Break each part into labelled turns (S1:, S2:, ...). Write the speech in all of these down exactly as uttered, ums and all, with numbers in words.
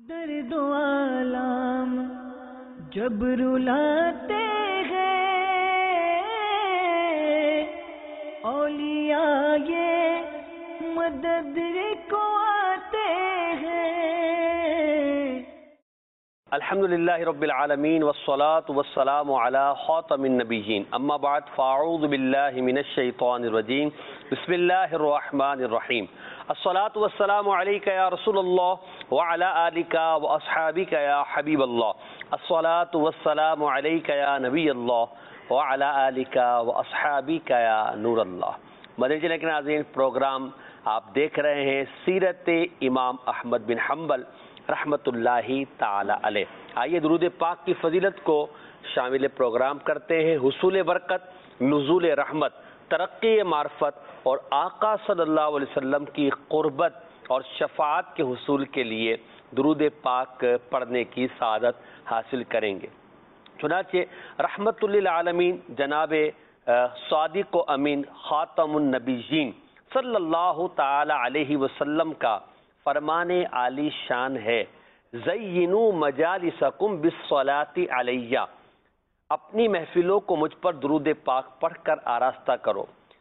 S1: درد و آلام جب رلاتے ہیں اولیاء یہ مدد کو آتے ہیں۔
S2: الحمدللہ رب العالمین والصلاة والسلام علی خاتم النبیین، اما بعد فاعوذ باللہ من الشیطان الرجیم، بسم اللہ الرحمن الرحیم۔ الصلاة والسلام علیک یا رسول اللہ وعلی آلک واصحابک یا حبیب اللہ۔ الصلاة والسلام علیک یا نبی اللہ وعلی آلک واصحابک یا نور اللہ۔ مدنی چینل کے ناظرین، پروگرام آپ دیکھ رہے ہیں سیرت امام احمد بن حنبل رحمت اللہ تعالی علیہ۔ آئیے درود پاک کی فضیلت کو شامل پروگرام کرتے ہیں۔ حصول برکت، نزول رحمت، ترقی معرفت اور آقا صلی اللہ علیہ وسلم کی قربت اور شفاعت کے حصول کے لیے درود پاک پڑھنے کی سعادت حاصل کریں گے۔ چنانچہ رحمت للعالمین جناب صادق و امین خاتم النبیین صلی اللہ تعالی علیہ وسلم کا فرمان عالی شان ہے، زینوا مجالسکم بالصلاۃ علیہ، اپنی محفلوں کو مجھ پر درود پاک پڑھ کر آراستہ کرو۔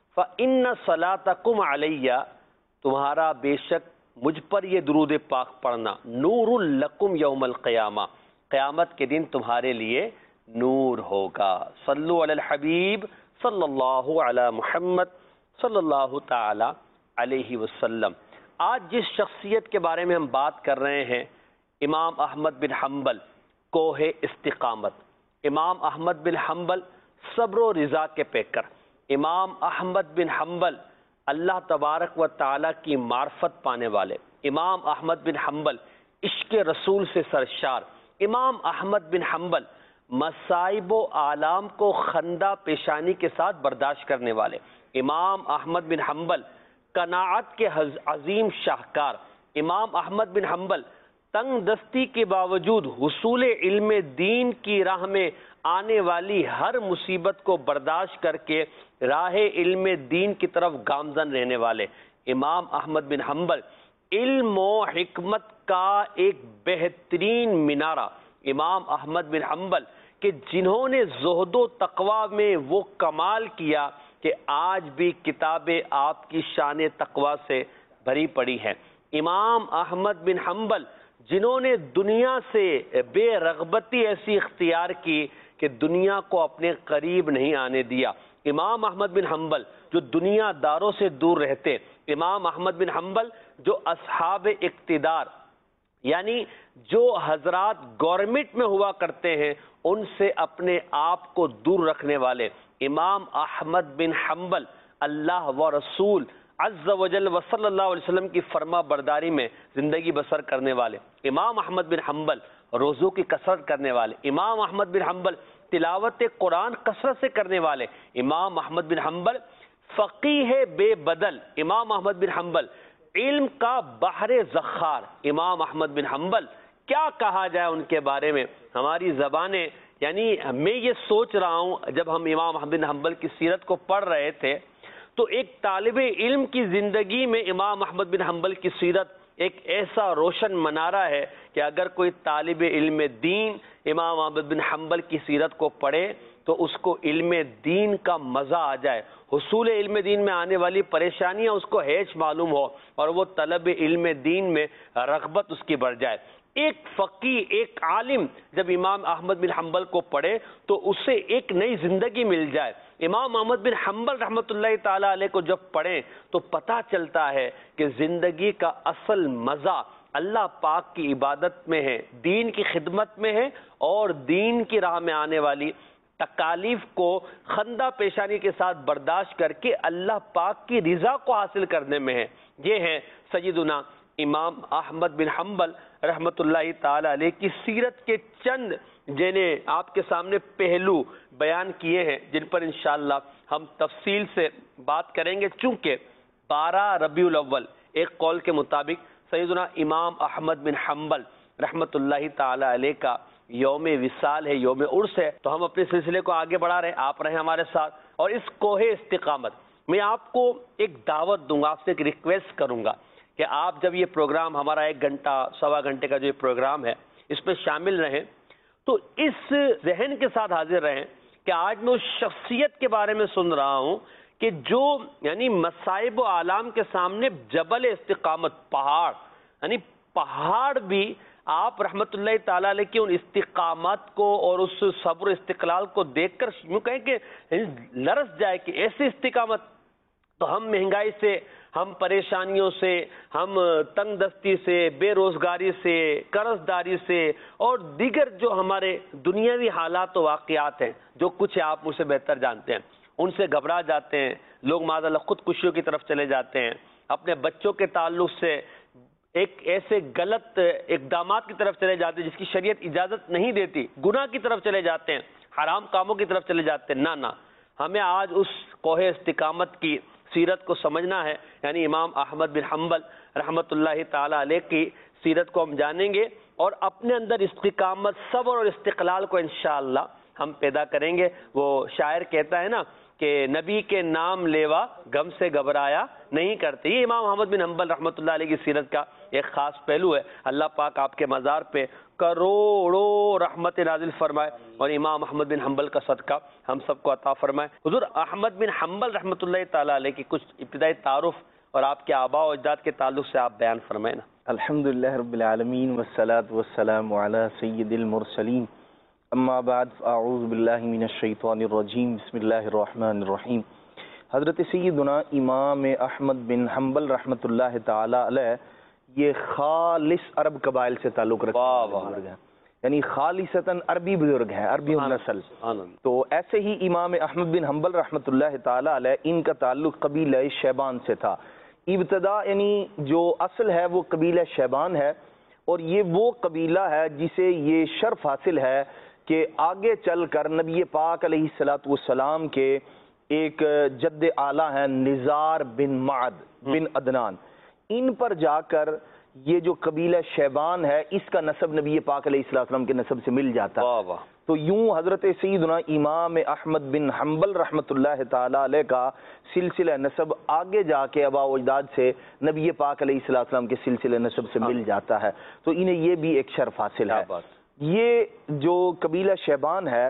S2: فإن صلاتکم علیہ، تمہارا بے شک مجھ پر یہ درود پاک پڑھنا نور لکم یوم القیامہ، قیامت کے دن تمہارے لیے نور ہوگا۔ صلو علی الحبیب صلی اللہ علی محمد صلی اللہ تعالی علیہ وسلم۔ آج جس شخصیت کے بارے میں ہم بات کر رہے ہیں، امام احمد بن حنبل، کوہ استقامت۔ امام احمد بن حنبل صبر و رضا کے پیکر۔ امام احمد بن حنبل اللہ تبارک و تعالیٰ کی معرفت پانے والے۔ امام احمد بن حنبل عشق رسول سے سرشار۔ امام احمد بن حنبل مصائب و آلام کو خندہ پیشانی کے ساتھ برداشت کرنے والے۔ امام احمد بن حنبل قناعت کے عظیم شاہکار۔ امام احمد بن حنبل تنگ دستی کے باوجود حصول علم دین کی راہ میں آنے والی ہر مصیبت کو برداشت کر کے راہ علم دین کی طرف گامزن رہنے والے۔ امام احمد بن حنبل علم و حکمت کا ایک بہترین مینارہ۔ امام احمد بن حنبل کہ جنہوں نے زہد و تقوی میں وہ کمال کیا کہ آج بھی کتابیں آپ کی شان تقوی سے بھری پڑی ہیں۔ امام احمد بن حنبل جنہوں نے دنیا سے بے رغبتی ایسی اختیار کی کہ دنیا کو اپنے قریب نہیں آنے دیا۔ امام احمد بن حنبل جو دنیا داروں سے دور رہتے۔ امام احمد بن حنبل جو اصحاب اقتدار، یعنی جو حضرات گورنمنٹ میں ہوا کرتے ہیں، ان سے اپنے آپ کو دور رکھنے والے۔ امام احمد بن حنبل اللہ و رسول عز و جل و صلی اللہ علیہ وسلم کی فرما برداری میں زندگی بسر کرنے والے۔ امام احمد بن حنبل روزوں کی کثرت کرنے والے۔ امام احمد بن حنبل تلاوت قرآن کثرت سے کرنے والے۔ امام احمد بن حنبل فقیہ بے بدل۔ امام احمد بن حنبل علم کا بحر ذخار۔ امام احمد بن حنبل کیا کہا جائے ان کے بارے میں، ہماری زبانیں، یعنی میں یہ سوچ رہا ہوں جب ہم امام احمد بن حنبل کی سیرت کو پڑھ رہے تھے تو ایک طالب علم کی زندگی میں امام احمد بن حنبل کی سیرت ایک ایسا روشن منارہ ہے کہ اگر کوئی طالب علم دین امام احمد بن حنبل کی سیرت کو پڑھے تو اس کو علم دین کا مزہ آ جائے، حصول علم دین میں آنے والی پریشانیاں اس کو ہیچ معلوم ہو اور وہ طلب علم دین میں رغبت اس کی بڑھ جائے۔ ایک فقی، ایک عالم جب امام احمد بن حنبل کو پڑھے تو اسے ایک نئی زندگی مل جائے۔ امام احمد بن حنبل رحمۃ اللہ تعالیٰ علیہ کو جب پڑھیں تو پتہ چلتا ہے کہ زندگی کا اصل مزہ اللہ پاک کی عبادت میں ہے، دین کی خدمت میں ہے اور دین کی راہ میں آنے والی تکالیف کو خندہ پیشانی کے ساتھ برداشت کر کے اللہ پاک کی رضا کو حاصل کرنے میں ہے۔ یہ ہے سیدنا امام احمد بن حنبل رحمۃ اللہ تعالی علیہ کی سیرت کے چند جنہیں آپ کے سامنے پہلو بیان کیے ہیں، جن پر انشاءاللہ ہم تفصیل سے بات کریں گے۔ چونکہ بارہ ربیع الاول ایک قول کے مطابق سیدنا امام احمد بن حنبل رحمۃ اللہ تعالی علیہ کا یوم وصال ہے، یوم عرس ہے، تو ہم اپنے سلسلے کو آگے بڑھا رہے ہیں، آپ رہیں ہمارے ساتھ۔ اور اس کوہ استقامت میں آپ کو ایک دعوت دوں گا، آپ سے ایک ریکویسٹ کروں گا کہ آپ جب یہ پروگرام ہمارا ایک گھنٹہ سوا گھنٹے کا جو یہ پروگرام ہے اس میں شامل رہیں تو اس ذہن کے ساتھ حاضر رہیں کہ آج میں اس شخصیت کے بارے میں سن رہا ہوں کہ جو یعنی مصائب و آلام کے سامنے جبل استقامت، پہاڑ یعنی پہاڑ بھی آپ رحمت اللہ تعالیٰ علیہ کی ان استقامت کو اور اس صبر استقلال کو دیکھ کر یوں کہیں کہ لرز جائے کہ ایسی استقامت تو ہم مہنگائی سے، ہم پریشانیوں سے، ہم تنگ دستی سے، بے روزگاری سے، قرض داری سے اور دیگر جو ہمارے دنیاوی حالات و واقعات ہیں جو کچھ آپ مجھ سے بہتر جانتے ہیں، ان سے گھبرا جاتے ہیں لوگ، معاذ اللہ خودکشیوں کی طرف چلے جاتے ہیں، اپنے بچوں کے تعلق سے ایک ایسے غلط اقدامات کی طرف چلے جاتے ہیں جس کی شریعت اجازت نہیں دیتی، گناہ کی طرف چلے جاتے ہیں، حرام کاموں کی طرف چلے جاتے ہیں۔ نہ نہ ہمیں آج اس کوہ استقامت کی سیرت کو سمجھنا ہے، یعنی امام احمد بن حنبل رحمت اللہ تعالی علیہ کی سیرت کو ہم جانیں گے اور اپنے اندر استقامت، صبر اور استقلال کو انشاءاللہ ہم پیدا کریں گے۔ وہ شاعر کہتا ہے نا کہ نبی کے نام لیوا غم سے گھبرایا نہیں کرتے، یہ امام احمد بن حنبل رحمۃ اللہ علیہ کی سیرت کا ایک خاص پہلو ہے۔ اللہ پاک آپ کے مزار پہ کروڑوں رحمت نازل فرمائے اور امام احمد بن حنبل کا صدقہ ہم سب کو عطا فرمائے۔ حضور احمد بن حنبل رحمۃ اللہ تعالیٰ علیہ کی کچھ ابتدائی تعارف اور آپ کے آباء و اجداد کے تعلق سے آپ بیان فرمائیں نا۔
S3: الحمدللہ رب العالمین والصلاة والسلام علی سید المرسلین، اما بعد اعوذ باللہ من الشیطان الرجیم، بسم اللہ الرحمن الرحیم۔ حضرت سیدنا امام احمد بن حنبل رحمۃ اللہ تعالی علیہ یہ خالص عرب قبائل سے تعلق رکھتے ہیں، یعنی خالصتاً عربی بزرگ ہیں، عربی نسل۔ تو ایسے ہی امام احمد بن حنبل رحمۃ اللہ تعالی علیہ ان کا تعلق قبیلہ شیبان سے تھا۔ ابتدا یعنی جو اصل ہے وہ قبیلہ شیبان ہے اور یہ وہ قبیلہ ہے جسے یہ شرف حاصل ہے کہ آگے چل کر نبی پاک علیہ الصلوۃ والسلام کے ایک جد اعلیٰ ہیں نزار بن معد بن عدنان، ان پر جا کر یہ جو قبیلہ شیبان ہے اس کا نسب نبی پاک علیہ السلام کے نسب سے مل جاتا ہے۔ تو یوں حضرت سیدنا امام احمد بن حنبل رحمۃ اللہ تعالی علیہ کا سلسلہ نسب آگے جا کے آباء و اجداد سے نبی پاک علیہ السلام کے سلسلہ نسب سے مل جاتا ہے، تو انہیں یہ بھی ایک شرف حاصل ہے۔ یہ جو قبیلہ شیبان ہے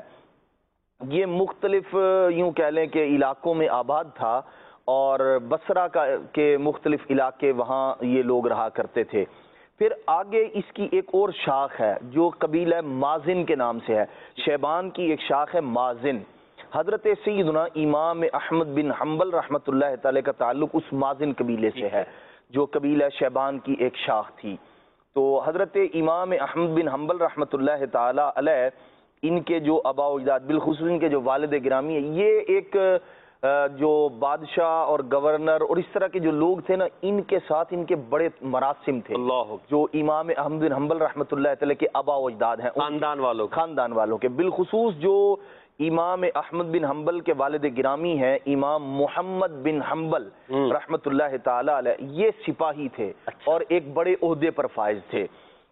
S3: یہ مختلف یوں کہہ لیں کہ علاقوں میں آباد تھا اور بصرہ کا کے مختلف علاقے وہاں یہ لوگ رہا کرتے تھے۔ پھر آگے اس کی ایک اور شاخ ہے جو قبیلہ مازن کے نام سے ہے، شیبان کی ایک شاخ ہے مازن۔ حضرت سیدنا امام احمد بن حنبل رحمۃ اللہ تعالی کا تعلق اس مازن قبیلے سے ہے جو قبیلہ شیبان کی ایک شاخ تھی۔ تو حضرت امام احمد بن حنبل رحمۃ اللہ تعالی علیہ ان کے جو آباء و اجداد بالخصوص ان کے جو والد گرامی ہیں، یہ ایک جو بادشاہ اور گورنر اور اس طرح کے جو لوگ تھے نا، ان کے ساتھ ان کے بڑے مراسم تھے جو امام احمد بن حنبل رحمۃ اللہ تعالی کے آباء و اجداد ہیں، خاندان والوں خاندان والوں کے بالخصوص جو امام احمد بن حنبل کے والد گرامی ہیں امام محمد بن حنبل رحمۃ اللہ تعالی علیہ، یہ سپاہی تھے اور ایک بڑے عہدے پر فائز تھے۔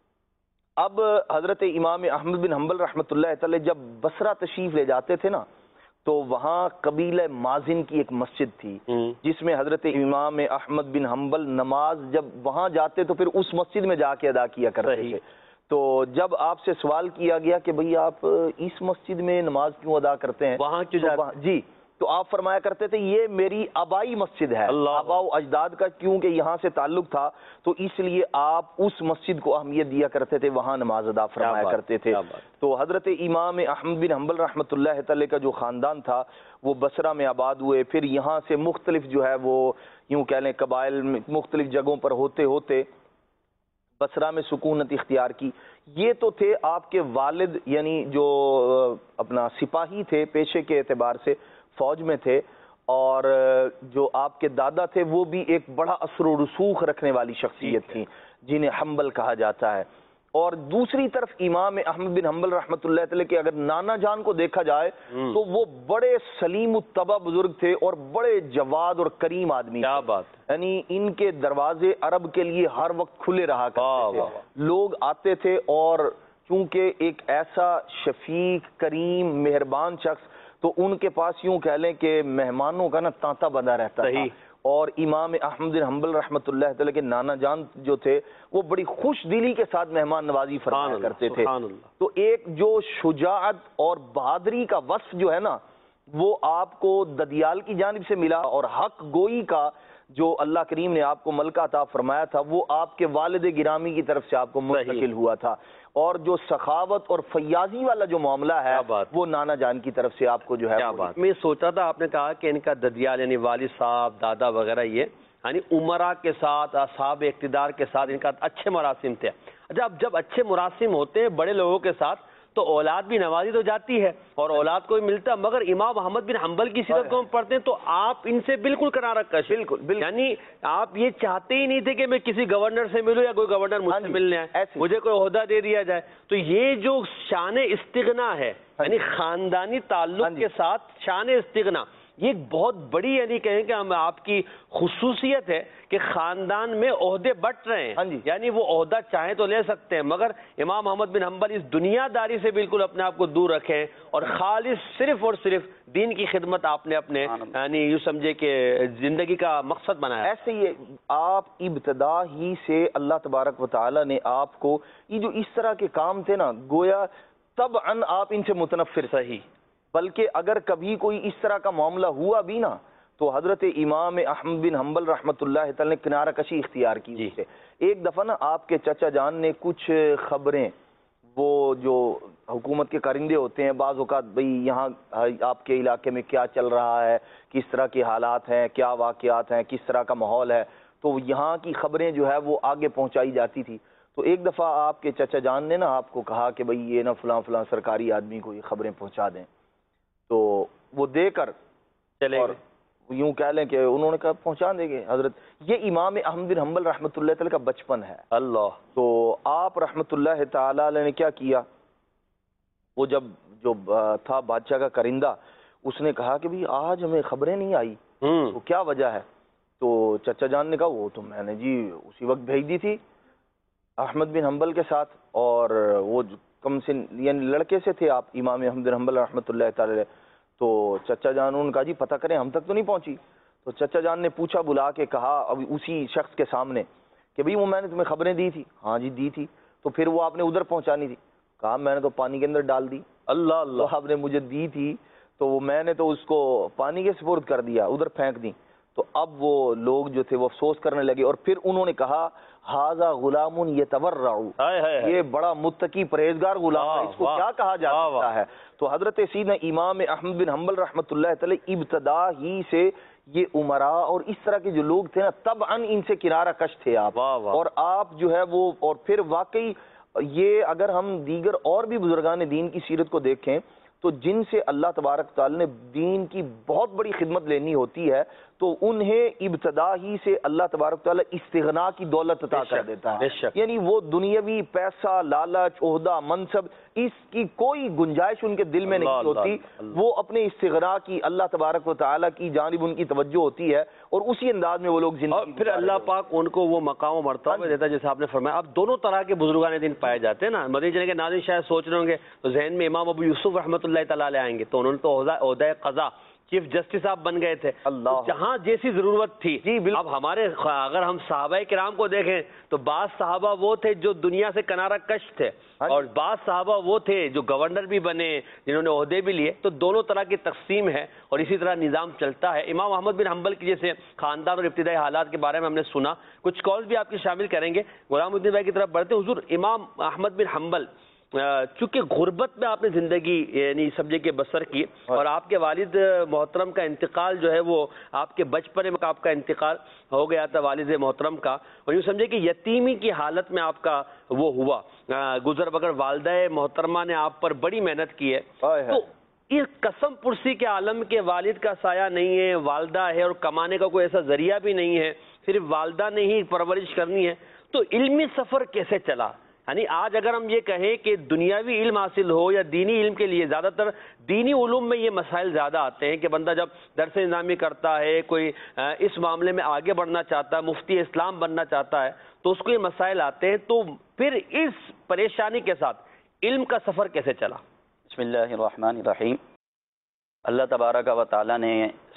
S3: اب حضرت امام احمد بن حنبل رحمۃ اللہ تعالی جب بصرہ تشریف لے جاتے تھے نا تو وہاں قبیلہ مازن کی ایک مسجد تھی جس میں حضرت امام احمد بن حنبل نماز جب وہاں جاتے تو پھر اس مسجد میں جا کے ادا کیا کرتے تھے۔ تو جب آپ سے سوال کیا گیا کہ بھئی آپ اس مسجد میں نماز کیوں ادا کرتے ہیں وہاں کیوں جاتے؟ جی تو آپ فرمایا کرتے تھے یہ میری آبائی مسجد ہے، آباء و اجداد کا کیونکہ یہاں سے تعلق تھا تو اس لیے آپ اس مسجد کو اہمیت دیا کرتے تھے، وہاں نماز ادا فرمایا کرتے تھے۔ تو حضرت امام احمد بن حنبل رحمۃ اللہ تعالی کا جو خاندان تھا وہ بصرہ میں آباد ہوئے، پھر یہاں سے مختلف جو ہے وہ یوں کہہ لیں قبائل مختلف جگہوں پر ہوتے ہوتے بصرہ میں سکونت اختیار کی۔ یہ تو تھے آپ کے والد یعنی جو اپنا سپاہی تھے پیشے کے اعتبار سے، فوج میں تھے، اور جو آپ کے دادا تھے وہ بھی ایک بڑا اثر و رسوخ رکھنے والی شخصیت تھی جنہیں حنبل کہا جاتا ہے۔ اور دوسری طرف امام احمد بن حنبل رحمۃ اللہ تعالی کے اگر نانا جان کو دیکھا جائے تو وہ بڑے سلیم الطبع بزرگ تھے اور بڑے جواد اور کریم آدمی، کیا بات، یعنی ان کے دروازے عرب کے لیے ہر وقت کھلے رہا کرتے تھے، لوگ آتے تھے اور چونکہ ایک ایسا شفیق کریم مہربان شخص تو ان کے پاس یوں کہہ لیں کہ مہمانوں کا نا تانتا بندہ رہتا تھا، اور امام احمد بن حنبل رحمۃ اللہ تعالی کے نانا جان جو تھے وہ بڑی خوش دلی کے ساتھ مہمان نوازی فرمایا کرتے تھے. تو ایک جو شجاعت اور بہادری کا وصف جو ہے نا وہ آپ کو ددیال کی جانب سے ملا، اور حق گوئی کا جو اللہ کریم نے آپ کو ملکہ عطا فرمایا تھا وہ آپ کے والد گرامی کی طرف سے آپ کو منتقل ہوا تھا، اور جو سخاوت اور فیاضی والا جو معاملہ ہے وہ نانا جان کی طرف سے آپ کو جو ہے.
S2: میں سوچا تھا آپ نے کہا کہ ان کا ددیال یعنی والد صاحب دادا وغیرہ یہ یعنی عمرہ کے ساتھ اصحاب اقتدار کے ساتھ ان کا اچھے مراسم تھے. اچھا اب جب اچھے مراسم ہوتے ہیں بڑے لوگوں کے ساتھ تو اولاد بھی نوازی تو جاتی ہے اور اولاد کو بھی ملتا ہے، مگر امام احمد بن حنبل کی سیرت کو ہم پڑھتے ہیں تو آپ ان سے بالکل کنارہ کش، بالکل یعنی آپ یہ چاہتے ہی نہیں تھے کہ میں کسی گورنر سے ملوں یا کوئی گورنر مجھ سے ملنے آئے، مجھے کوئی عہدہ دے دیا جائے. تو یہ جو شان استغنا ہے یعنی خاندانی تعلق کے ساتھ شان استغنا، یہ ایک بہت بڑی یعنی کہیں کہ ہم آپ کی خصوصیت ہے کہ خاندان میں عہدے بٹ رہے ہیں، یعنی وہ عہدہ چاہیں تو لے سکتے ہیں، مگر امام احمد بن حنبل اس دنیا داری سے بالکل اپنے آپ کو دور رکھیں اور خالص صرف اور صرف دین کی خدمت آپ نے اپنے یعنی یوں سمجھے کہ زندگی کا مقصد بنایا.
S3: ایسے ہی آپ ابتدا ہی سے اللہ تبارک و تعالی نے آپ کو یہ جو اس طرح کے کام تھے نا گویا طبعاً آپ ان سے متنفر. صحیح، بلکہ اگر کبھی کوئی اس طرح کا معاملہ ہوا بھی نا تو حضرت امام احمد بن حنبل رحمۃ اللہ تعالی نے کنارہ کشی اختیار کی. جی. ایک دفعہ نا آپ کے چچا جان نے کچھ خبریں، وہ جو حکومت کے کرندے ہوتے ہیں بعض اوقات بھئی یہاں آپ کے علاقے میں کیا چل رہا ہے، کس طرح کے حالات ہیں، کیا واقعات ہیں، کس طرح کا ماحول ہے، تو یہاں کی خبریں جو ہے وہ آگے پہنچائی جاتی تھی. تو ایک دفعہ آپ کے چچا جان نے نا آپ کو کہا کہ بھئی یہ نا فلاں فلاں سرکاری آدمی کو یہ خبریں پہنچا دیں. تو وہ دے کر چلے اور یوں کہہ لیں کہ انہوں نے کہا پہنچا دیں گے حضرت. یہ امام احمد بن حنبل رحمۃ اللہ تعالی کا بچپن ہے. اللہ. تو آپ رحمۃ اللہ تعالی علیہ نے کیا کیا، وہ جب جو تھا بادشاہ کا کرندہ اس نے کہا کہ بھی آج ہمیں خبریں نہیں آئی تو کیا وجہ ہے. تو چچا جان نے کہا وہ تو میں نے جی اسی وقت بھیج دی تھی احمد بن حنبل کے ساتھ، اور وہ کم سے یعنی لڑکے سے تھے آپ امام احمد بن حنبل رحمۃ اللہ تعالی. تو چچا جان نے کہا جی پتہ کریں ہم تک تو نہیں پہنچی. تو چچا جان نے پوچھا بلا کے کہا اب اسی شخص کے سامنے کہ بھئی وہ میں نے تمہیں خبریں دی تھی. ہاں جی دی تھی. تو پھر وہ آپ نے ادھر پہنچانی تھی. کہا میں نے تو پانی کے اندر ڈال دی. اللہ اللہ. آپ نے مجھے دی تھی تو وہ میں نے تو اس کو پانی کے سپرد کر دیا، ادھر پھینک دی. تو اب وہ لوگ جو تھے وہ افسوس کرنے لگے، اور پھر انہوں نے کہا ھذا غلام یتورع، یہ بڑا متقی پرہیزگار غلام ہے، اس کو کیا کہا جا سکتا ہے. تو حضرت سیدنا امام احمد بن حنبل رحمۃ اللہ تعالی ابتدا ہی سے یہ عمراء اور اس طرح کے جو لوگ تھے نا طبعاً ان سے کنارہ کش تھے آپ. اور آپ جو ہے وہ اور پھر واقعی یہ اگر ہم دیگر اور بھی بزرگان دین کی سیرت کو دیکھیں تو جن سے اللہ تبارک تعالی نے دین کی بہت بڑی خدمت لینی ہوتی ہے تو انہیں ابتدا ہی سے اللہ تبارک تعالی استغنا کی دولت عطا کر دیتا ہے. یعنی وہ دنیاوی پیسہ، لالچ، عہدہ، منصب اس کی کوئی گنجائش ان کے دل میں نہیں ہوتی. وہ اپنے استغنا کی اللہ تبارک و تعالی کی جانب ان کی توجہ ہوتی ہے اور اسی انداز میں وہ لوگ زندگی
S2: پھر اللہ پاک ان کو وہ مقام و مرتبہ دیتا ہے جیسے آپ نے فرمایا. اب دونوں طرح کے بزرگان دین پائے جاتے ہیں نا. مدنی چینل کے ناظرین شاید سوچ رہے ہوں گے تو ذہن میں امام ابو یوسف رحمۃ اللہ تعالی علیہ آئیں گے. تو انہوں نے تو عہدہ قضا چیف جسٹس آپ بن گئے تھے جہاں جیسی ضرورت تھی. جی اب ہمارے اگر ہم صحابہ کرام کو دیکھیں تو بعض صحابہ وہ تھے جو دنیا سے کنارہ کش تھے اور بعض صحابہ وہ تھے جو گورنر بھی بنے، جنہوں نے عہدے بھی لیے. تو دونوں طرح کی تقسیم ہے اور اسی طرح نظام چلتا ہے. امام احمد بن حنبل کی جیسے خاندان اور ابتدائی حالات کے بارے میں ہم نے سنا، کچھ کالز بھی آپ کی شامل کریں گے. غلام الدین بھائی کی طرف بڑھتے. حضور امام احمد بن حنبل چونکہ غربت میں آپ نے زندگی یعنی سمجھے کہ بسر کی اور آپ کے والد محترم کا انتقال جو ہے وہ آپ کے بچپن میں آپ کا انتقال ہو گیا تھا والد محترم کا، اور یوں سمجھے کہ یتیمی کی حالت میں آپ کا وہ ہوا گزر بگر. والدہ محترمہ نے آپ پر بڑی محنت کی ہے. تو اس قسم پرسی کے عالم کے والد کا سایہ نہیں ہے، والدہ ہے اور کمانے کا کوئی ایسا ذریعہ بھی نہیں ہے، صرف والدہ نے ہی پرورش کرنی ہے. تو علمی سفر کیسے چلا؟ یعنی آج اگر ہم یہ کہیں کہ دنیاوی علم حاصل ہو یا دینی علم کے لیے زیادہ تر دینی علوم میں یہ مسائل زیادہ آتے ہیں کہ بندہ جب درس نظامی کرتا ہے، کوئی اس معاملے میں آگے بڑھنا چاہتا ہے، مفتی اسلام بننا چاہتا ہے تو اس کو یہ مسائل آتے ہیں. تو پھر اس پریشانی کے ساتھ علم کا سفر کیسے چلا؟
S4: بسم اللہ الرحمن الرحیم. اللہ تبارک و تعالیٰ نے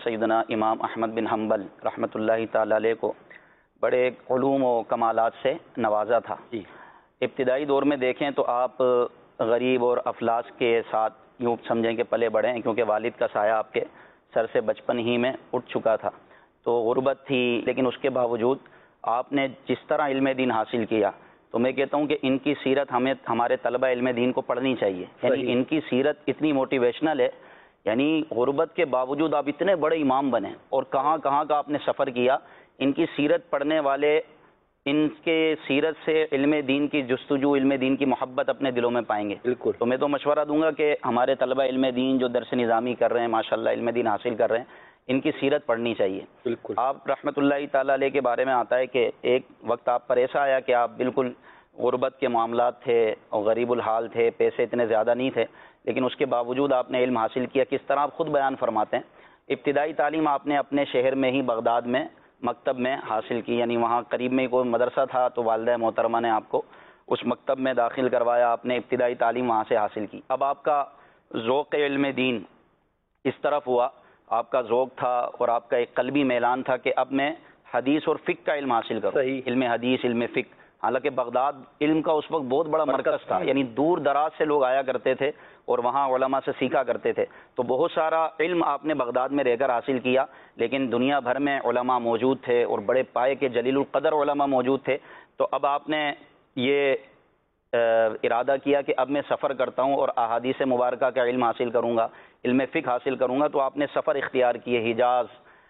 S4: سیدنا امام احمد بن حنبل رحمۃ اللہ تعالی علیہ کو بڑے علوم و کمالات سے نوازا تھا.
S2: جی.
S4: ابتدائی دور میں دیکھیں تو آپ غریب اور افلاس کے ساتھ یوں سمجھیں کہ پلے بڑھے ہیں، کیونکہ والد کا سایہ آپ کے سر سے بچپن ہی میں اٹھ چکا تھا، تو غربت تھی. لیکن اس کے باوجود آپ نے جس طرح علم دین حاصل کیا، تو میں کہتا ہوں کہ ان کی سیرت ہمیں ہمارے طلبہ علم دین کو پڑھنی چاہیے. یعنی ان کی سیرت اتنی موٹیویشنل ہے، یعنی غربت کے باوجود آپ اتنے بڑے امام بنے اور کہاں کہاں کا آپ نے سفر کیا. ان کی سیرت پڑھنے والے ان کے سیرت سے علم دین کی جستجو، علم دین کی محبت اپنے دلوں میں پائیں گے.
S2: بالکل.
S4: تو میں تو مشورہ دوں گا کہ ہمارے طلبہ علم دین جو درس نظامی کر رہے ہیں، ماشاءاللہ علم دین حاصل کر رہے ہیں، ان کی سیرت پڑھنی چاہیے.
S2: بالکل.
S4: آپ رحمۃ اللہ تعالی علیہ کے بارے میں آتا ہے کہ ایک وقت آپ پر ایسا آیا کہ آپ بالکل غربت کے معاملات تھے اور غریب الحال تھے، پیسے اتنے زیادہ نہیں تھے، لیکن اس کے باوجود آپ نے علم حاصل کیا. کس طرح آپ خود بیان فرماتے ہیں ابتدائی تعلیم آپ نے اپنے شہر میں ہی بغداد میں مکتب میں حاصل کی، یعنی وہاں قریب میں کوئی مدرسہ تھا تو والدہ محترمہ نے آپ کو اس مکتب میں داخل کروایا، آپ نے ابتدائی تعلیم وہاں سے حاصل کی. اب آپ کا ذوق علم دین اس طرف ہوا، آپ کا ذوق تھا اور آپ کا ایک قلبی میلان تھا کہ اب میں حدیث اور فقہ کا علم حاصل کروں.
S2: صحیح.
S4: علم حدیث، علم فقہ. حالانکہ بغداد علم کا اس وقت بہت بڑا مرکز تھا، یعنی دور دراز سے لوگ آیا کرتے تھے اور وہاں علماء سے سیکھا کرتے تھے. تو بہت سارا علم آپ نے بغداد میں رہ کر حاصل کیا، لیکن دنیا بھر میں علماء موجود تھے اور بڑے پائے کے جلیل القدر علماء موجود تھے. تو اب آپ نے یہ ارادہ کیا کہ اب میں سفر کرتا ہوں اور احادیث مبارکہ کا علم حاصل کروں گا، علم فقہ حاصل کروں گا. تو آپ نے سفر اختیار کیے، حجاز،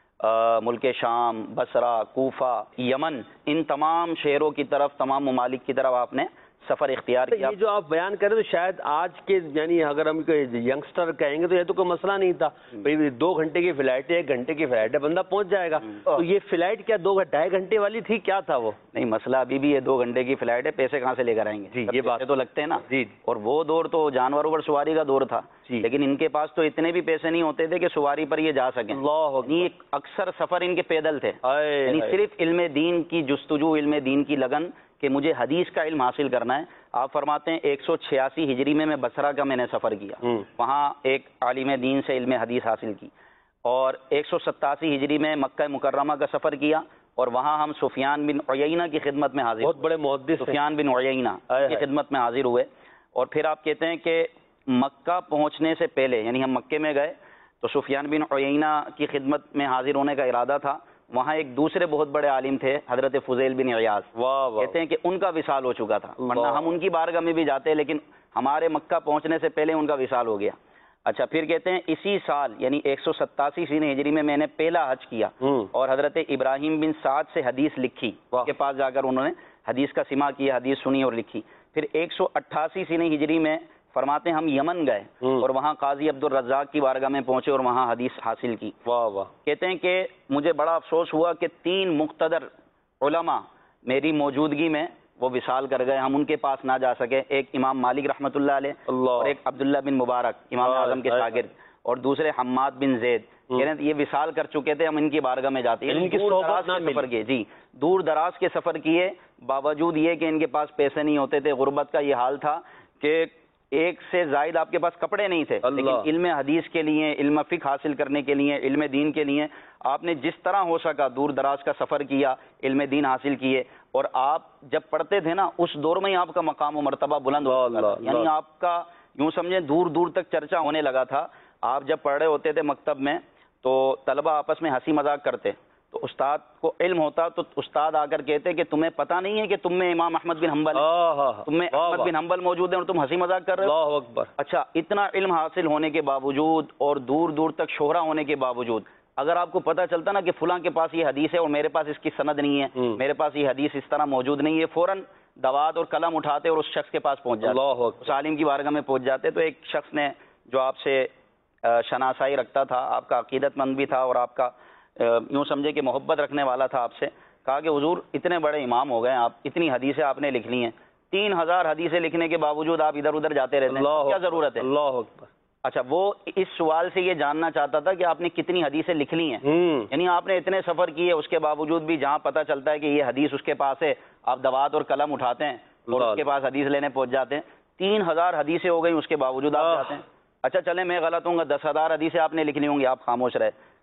S4: ملک شام، بصرہ، کوفہ، یمن، ان تمام شہروں کی طرف، تمام ممالک کی طرف آپ نے سفر اختیار کیا.
S2: یہ جو آپ بیان کریں تو شاید آج کے یعنی اگر ہم ینگسٹر کہیں گے تو یہ تو کوئی مسئلہ نہیں تھا، بھائی دو گھنٹے کی فلائٹ ہے، ایک گھنٹے کی فلائٹ ہے، بندہ پہنچ جائے گا. تو یہ فلائٹ کیا دو ڈھائی گھنٹے والی تھی، کیا تھا وہ؟
S4: نہیں، مسئلہ ابھی بھی یہ دو گھنٹے کی فلائٹ ہے، پیسے کہاں سے لے کر آئیں گے؟
S2: جی، یہ بات
S4: تو لگتے ہیں نا.
S2: جی.
S4: اور وہ دور تو جانوروں پر سواری کا دور تھا، لیکن ان کے پاس تو اتنے بھی پیسے نہیں ہوتے تھے کہ سواری پر یہ جا سکیں.
S2: اللہ.
S4: اکثر سفر ان کے پیدل تھے، یعنی صرف علم دین کی جستجو، علم دین کی لگن کہ مجھے حدیث کا علم حاصل کرنا ہے. آپ فرماتے ہیں ایک سو چھیاسی ہجری میں میں بصرہ کا میں نے سفر کیا، وہاں ایک عالم دین سے علم حدیث حاصل کی. اور ایک سو ستاسی ہجری میں مکہ مکرمہ کا سفر کیا اور وہاں ہم سفیان بن عیینہ کی خدمت میں حاضر،
S2: بہت بڑے محدث
S4: سفیان بن عیینہ کی خدمت میں حاضر ہوئے. اور پھر آپ کہتے ہیں کہ مکہ پہنچنے سے پہلے، یعنی ہم مکے میں گئے تو سفیان بن عیینہ کی خدمت میں حاضر ہونے کا ارادہ تھا. وہاں ایک دوسرے بہت بڑے عالم تھے حضرت فضیل بن عیاض، کہتے ہیں کہ ان کا وصال ہو چکا تھا، ورنہ ہم ان کی بارگاہ میں بھی جاتے لیکن ہمارے مکہ پہنچنے سے پہلے ان کا وصال ہو گیا. اچھا، پھر کہتے ہیں اسی سال یعنی ایک سو ستاسی سین ہجری میں میں نے پہلا حج کیا اور حضرت ابراہیم بن سعد سے حدیث لکھی، کے پاس جا کر انہوں نے حدیث کا سماع کیا، حدیث سنی اور لکھی. پھر ایک سو اٹھاسی سین ہجری میں فرماتے ہیں ہم یمن گئے اور وہاں قاضی عبد الرزاق کی بارگاہ میں پہنچے اور وہاں حدیث حاصل کی.
S2: واہ واہ.
S4: کہتے ہیں کہ مجھے بڑا افسوس ہوا کہ تین مقتدر علماء میری موجودگی میں وہ وصال کر گئے، ہم ان کے پاس نہ جا سکے. ایک امام مالک رحمۃ اللہ علیہ اور ایک عبداللہ بن مبارک امام اعظم کے شاگرد، اور دوسرے حماد بن زید، یہ وصال کر چکے تھے، ہم ان کی بارگاہ میں جاتے ہیں. دور دراز کے سفر کیے، جی دور دراز کے سفر کیے، باوجود یہ کہ ان کے پاس پیسے نہیں ہوتے تھے. غربت کا یہ حال تھا کہ ایک سے زائد آپ کے پاس کپڑے نہیں تھے، لیکن علم حدیث کے لیے، علم فقہ حاصل کرنے کے لیے، علم دین کے لیے آپ نے جس طرح ہو سکا دور دراز کا سفر کیا، علم دین حاصل کیے. اور آپ جب پڑھتے تھے نا اس دور میں ہی آپ کا مقام و مرتبہ بلند ہو گیا، یعنی آپ کا یوں سمجھیں دور دور تک چرچا ہونے لگا تھا. آپ جب پڑھ رہے ہوتے تھے مکتب میں تو طلبہ آپس میں ہنسی مذاق کرتے، تو استاد کو علم ہوتا تو استاد آ کر کہتے کہ تمہیں پتہ نہیں ہے کہ تم میں امام احمد بن حنبل، تم میں احمد بن حنبل موجود ہیں اور تم ہنسی مذاق کر رہے ہو.
S2: اللہ اکبر.
S4: اچھا، اتنا علم حاصل ہونے کے باوجود اور دور دور تک شہرہ ہونے کے باوجود اگر آپ کو پتہ چلتا نا کہ فلاں کے پاس یہ حدیث ہے اور میرے پاس اس کی سند نہیں ہے، میرے پاس یہ حدیث اس طرح موجود نہیں ہے، فوراً دوات اور قلم اٹھاتے اور اس شخص کے پاس پہنچ جاتے، اس عالم کی بارگاہ میں پہنچ جاتے. تو ایک شخص نے جو آپ سے شناسائی رکھتا تھا، آپ کا عقیدت مند بھی تھا اور آپ کا یوں سمجھے کہ محبت رکھنے والا تھا، آپ سے کہا کہ حضور اتنے بڑے امام ہو گئے آپ، اتنی حدیثیں آپ نے لکھ لی ہیں، تین ہزار حدیثیں لکھنے کے باوجود آپ ادھر ادھر جاتے رہتے ہیں، کیا ضرورت ہے؟
S2: اللہ اکبر.
S4: اچھا، وہ اس سوال سے یہ جاننا چاہتا تھا کہ آپ نے کتنی حدیثیں لکھ لی ہیں، یعنی آپ نے اتنے سفر کیے اس کے باوجود بھی جہاں پتہ چلتا ہے کہ یہ حدیث اس کے پاس ہے آپ دوات اور قلم اٹھاتے ہیں اور اس کے پاس حدیث لینے پہنچ جاتے ہیں. تین ہزار حدیثیں ہو گئی اس کے باوجود آپ جاتے ہیں. اچھا چلیں میں غلط ہوں گا، دس ہزار حدیثیں آپ نے لکھنی ہوں گی، آپ خاموش رہے.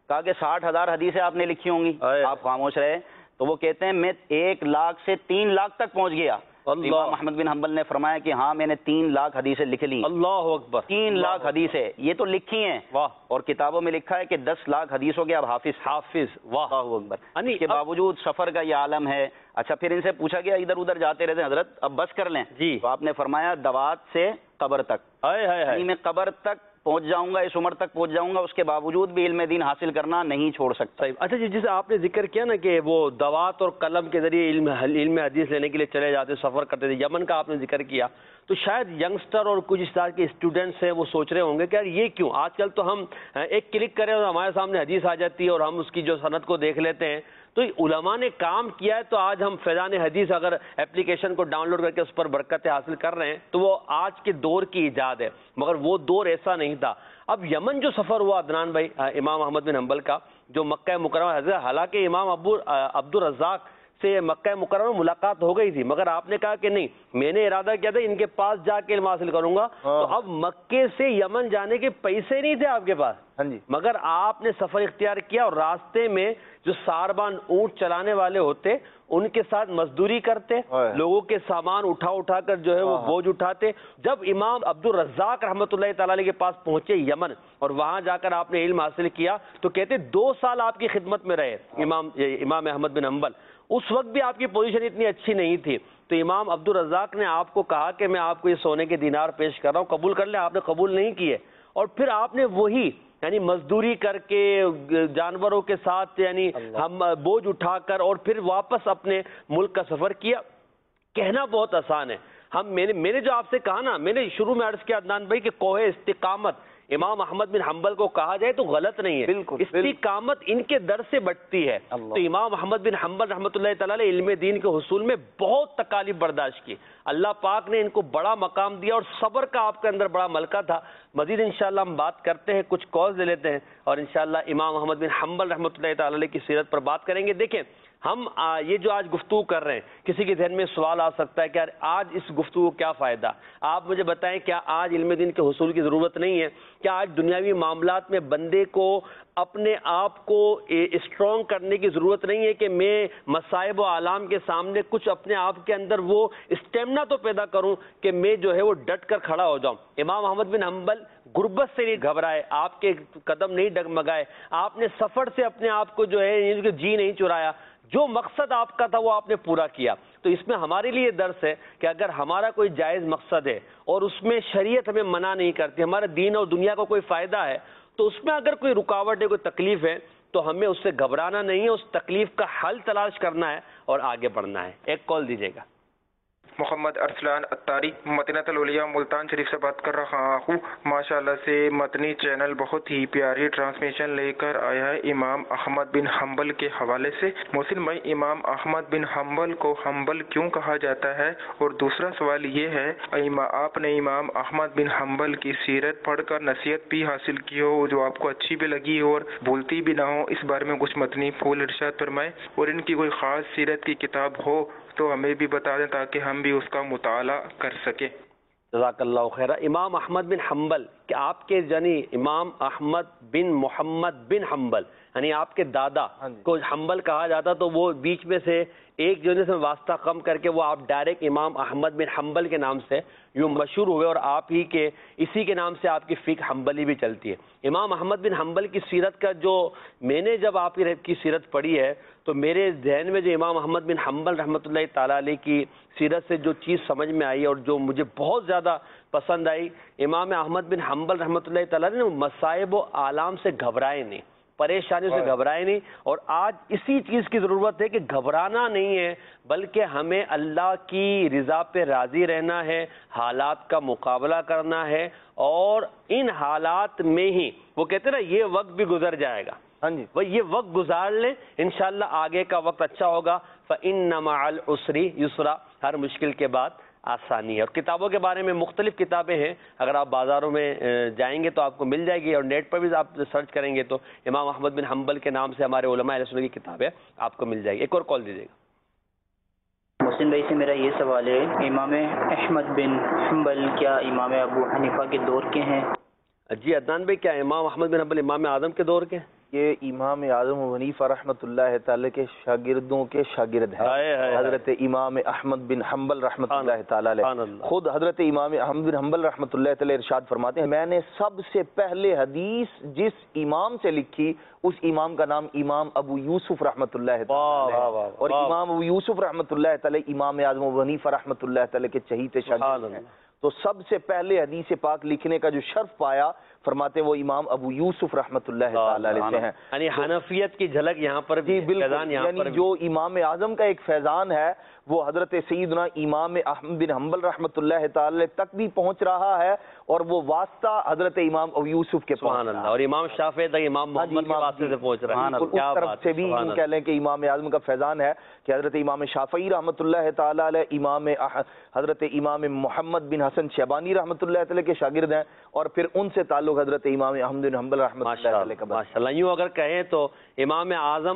S4: کہا کہ ساٹھ ہزار حدیثیں آپ نے لکھی ہوں گی، آپ خاموش رہے. تو وہ کہتے ہیں میں ایک لاکھ سے تین لاکھ تک پہنچ گیا. امام احمد بن حنبل نے فرمایا کہ ہاں میں نے تین لاکھ حدیثیں لکھ لی.
S2: اللہ اکبر.
S4: تین لاکھ حدیثیں یہ تو لکھی ہیں.
S2: واہ.
S4: اور کتابوں میں لکھا ہے کہ دس لاکھ حدیثوں کے اب حافظ.
S2: حافظ. واہ
S4: اکبر. اس کے باوجود سفر کا یہ عالم ہے. اچھا پھر ان سے پوچھا گیا ادھر ادھر جاتے رہتے ہیں حضرت اب بس کر لیں.
S2: جی.
S4: تو آپ نے فرمایا دوات سے قبر تک.
S2: ہائے ہائے ہائے.
S4: میں قبر تک پہنچ جاؤں گا، اس عمر تک پہنچ جاؤں گا، اس کے باوجود بھی علم دین حاصل کرنا نہیں چھوڑ سکتا.
S2: اچھا جی، جسے آپ نے ذکر کیا نا کہ وہ دوات اور قلم کے ذریعے علم علم حدیث لینے کے لیے چلے جاتے، سفر کرتے تھے، یمن کا آپ نے ذکر کیا، تو شاید ینگسٹر اور کچھ اس طرح کے اسٹوڈنٹس ہیں وہ سوچ رہے ہوں گے کہ یار یہ کیوں، آج کل تو ہم ایک کلک کریں اور ہمارے سامنے حدیث آ جاتی ہے اور ہم اس کی جو سند کو دیکھ لیتے ہیں. تو علماء نے کام کیا ہے تو آج ہم فیضان حدیث اگر اپلیکیشن کو ڈاؤن لوڈ کر کے اس پر برکتیں حاصل کر رہے ہیں تو وہ آج کے دور کی ایجاد ہے، مگر وہ دور ایسا نہیں تھا. اب یمن جو سفر ہوا عدنان بھائی امام احمد بن حنبل کا، جو مکہ مکرمہ حضرت، حالانکہ امام ابو عبد الرزاق سے مکہ مکرمہ میں ملاقات ہو گئی تھی، مگر آپ نے کہا کہ نہیں، میں نے ارادہ کیا تھا ان کے پاس جا کے علم حاصل کروں گا. تو اب مکے سے یمن جانے کے پیسے نہیں تھے آپ کے پاس، مگر آپ نے سفر اختیار کیا اور راستے میں جو ساربان اونٹ چلانے والے ہوتے ان کے ساتھ مزدوری کرتے، لوگوں کے سامان اٹھا اٹھا کر جو ہے وہ بوجھ اٹھاتے. جب امام عبد الرزاق رحمۃ اللہ تعالی علیہ کے پاس پہنچے یمن اور وہاں جا کر آپ نے علم حاصل کیا تو کہتے دو سال آپ کی خدمت میں رہے امام امام احمد بن حنبل. اس وقت بھی آپ کی پوزیشن اتنی اچھی نہیں تھی، تو امام عبد الرزاق نے آپ کو کہا کہ میں آپ کو یہ سونے کے دینار پیش کر رہا ہوں، قبول کر لیں. آپ نے قبول نہیں کیے اور پھر آپ نے وہی یعنی مزدوری کر کے جانوروں کے ساتھ یعنی ہم بوجھ اٹھا کر اور پھر واپس اپنے ملک کا سفر کیا. کہنا بہت آسان ہے، ہم میں نے میں نے جو آپ سے کہا نا، میں نے شروع میں عرض کیا عدنان بھائی کہ کوہ استقامت امام احمد بن حنبل کو کہا جائے تو غلط نہیں ہے. بالکل استقامت ان کے در سے بٹتی ہے. تو امام احمد بن حنبل رحمۃ اللہ تعالی علیہ علم دین کے حصول میں بہت تکالیف برداشت کی. اللہ پاک نے ان کو بڑا مقام دیا اور صبر کا آپ کے اندر بڑا ملکہ تھا. مزید انشاءاللہ ہم بات کرتے ہیں، کچھ کالز لے لیتے ہیں اور انشاءاللہ امام احمد بن حنبل رحمۃ اللہ تعالی علیہ کی سیرت پر بات کریں گے. دیکھیں ہم یہ جو آج گفتگو کر رہے ہیں، کسی کے ذہن میں سوال آ سکتا ہے کہ آج اس گفتگو کو کیا فائدہ. آپ مجھے بتائیں کیا آج علم دین کے حصول کی ضرورت نہیں ہے؟ کیا آج دنیاوی معاملات میں بندے کو اپنے آپ کو اسٹرانگ کرنے کی ضرورت نہیں ہے کہ میں مصائب و آلام کے سامنے کچھ اپنے آپ کے اندر وہ اسٹیمنا تو پیدا کروں کہ میں جو ہے وہ ڈٹ کر کھڑا ہو جاؤں. امام احمد بن حنبل غربت سے نہیں گھبرائے، آپ کے قدم نہیں ڈگمگائے، آپ نے سفر سے اپنے آپ کو جو ہے جی نہیں چرایا، جو مقصد آپ کا تھا وہ آپ نے پورا کیا. تو اس میں ہمارے لیے درس ہے کہ اگر ہمارا کوئی جائز مقصد ہے اور اس میں شریعت ہمیں منع نہیں کرتی، ہمارے دین اور دنیا کو کوئی فائدہ ہے، تو اس میں اگر کوئی رکاوٹ ہے، کوئی تکلیف ہے تو ہمیں اس سے گھبرانا نہیں ہے، اس تکلیف کا حل تلاش کرنا ہے اور آگے بڑھنا ہے. ایک کال دیجیے گا.
S5: محمد ارسلان اتاری مدینہ الاولیاء ملتان شریف سے بات کر رہا ہوں. ماشاءاللہ سے مدنی چینل بہت ہی پیاری ٹرانسمیشن لے کر آیا ہے امام احمد بن حنبل کے حوالے سے. محسن بھائی، امام احمد بن حنبل کو حنبل کیوں کہا جاتا ہے؟ اور دوسرا سوال یہ ہے، آپ نے امام احمد بن حنبل کی سیرت پڑھ کر نصیحت بھی حاصل کی ہو جو آپ کو اچھی بھی لگی ہو اور بھولتی بھی نہ ہو، اس بارے میں کچھ مدنی پھول ارشاد فرمائیں. اور ان کی کوئی خاص سیرت کی کتاب ہو تو ہمیں بھی بتا دیں تاکہ ہم بھی اس کا مطالعہ کر سکیں.
S2: جزاک اللہ خیر. امام احمد بن حنبل کہ آپ کے یعنی امام احمد بن محمد بن حنبل یعنی آپ کے دادا کو حنبل کہا جاتا، تو وہ بیچ میں سے ایک جو ہے واسطہ کم کر کے وہ آپ ڈائریکٹ امام احمد بن حنبل کے نام سے یوں مشہور ہوئے اور آپ ہی کے اسی کے نام سے آپ کی فقہ حنبلی بھی چلتی ہے. امام احمد بن حنبل کی سیرت کا جو میں نے جب آپ کی سیرت پڑھی ہے تو میرے ذہن میں جو امام احمد بن حنبل رحمۃ اللہ تعالیٰ علیہ کی سیرت سے جو چیز سمجھ میں آئی اور جو مجھے بہت زیادہ پسند آئی، امام احمد بن حنبل رحمۃ اللہ تعالیٰ نے مصائب و آلام سے گھبرائے نہیں، پریشانیوں سے گھبرائے نہیں. اور آج اسی چیز کی ضرورت ہے کہ گھبرانا نہیں ہے، بلکہ ہمیں اللہ کی رضا پہ راضی رہنا ہے، حالات کا مقابلہ کرنا ہے اور ان حالات میں ہی وہ کہتے ہیں نا یہ وقت بھی گزر جائے گا. ہاں جی، وہ یہ وقت گزار لیں، انشاءاللہ آگے کا وقت اچھا ہوگا. فَإِنَّ مَعَ الْعُسْرِ يُسْرًا، ہر مشکل کے بعد آسانی ہے. اور کتابوں کے بارے میں مختلف کتابیں ہیں، اگر آپ بازاروں میں جائیں گے تو آپ کو مل جائے گی اور نیٹ پر بھی آپ سرچ کریں گے تو امام احمد بن حنبل کے نام سے ہمارے علماء اہل سنت کی کتاب ہے، آپ کو مل جائے گی. ایک اور کال دیجیے گا.
S6: محسن بھائی سے میرا یہ سوال ہے، امام احمد بن حنبل کیا امام ابو حنیفہ کے دور کے ہیں؟
S2: جی عدنان بھائی، کیا امام احمد بن حنبل امام اعظم کے دور کے ہیں؟
S3: یہ امام اعظم ابو حنیفہ رحمۃ اللہ تعالی کے شاگردوں کے شاگرد ہیں، حضرت امام احمد بن حنبل رحمۃ اللہ تعالی علیہ۔ خود حضرت امام احمد بن حنبل رحمۃ اللہ تعالی ارشاد فرماتے ہیں، میں نے سب سے پہلے حدیث جس امام سے لکھی اس امام کا نام امام ابو یوسف رحمۃ اللہ تعالی ہے، اور امام ابو یوسف رحمۃ اللہ تعالی امام اعظم ابو حنیفہ رحمۃ اللہ تعالی کے چہیتے شاگرد ہیں۔ تو سب سے پہلے حدیث پاک لکھنے کا جو شرف پایا، فرماتے وہ امام ابو یوسف رحمۃ اللہ تعالی علیہ سے ہیں۔
S2: یعنی حنفیت کی جھلک یہاں پر بھی،
S3: بالکل، یعنی جو امام اعظم کا ایک فیضان ہے وہ حضرت سیدنا امام احمد بن حنبل رحمۃ اللہ تعالی تک بھی پہنچ رہا ہے، اور وہ واسطہ حضرت امام ابو یوسف کے
S2: سبحان اللہ، اور امام شافعی تک امام محمد کے واسطے سے پہنچ رہا ہے۔
S3: اس طرف سے بھی یوں کہہ لیں کہ امام اعظم کا فیضان ہے کہ حضرت امام شافعی رحمۃ اللہ تعالی علیہ امام حضرت امام محمد بن حسن شیبانی رحمۃ اللہ تعالی کے شاگرد ہیں، اور پھر ان سے تعلق حضرت امام احمد بن حنبل رحمۃ اللہ تعالی کا۔
S2: ماشاءاللہ، یوں اگر کہیں تو امام اعظم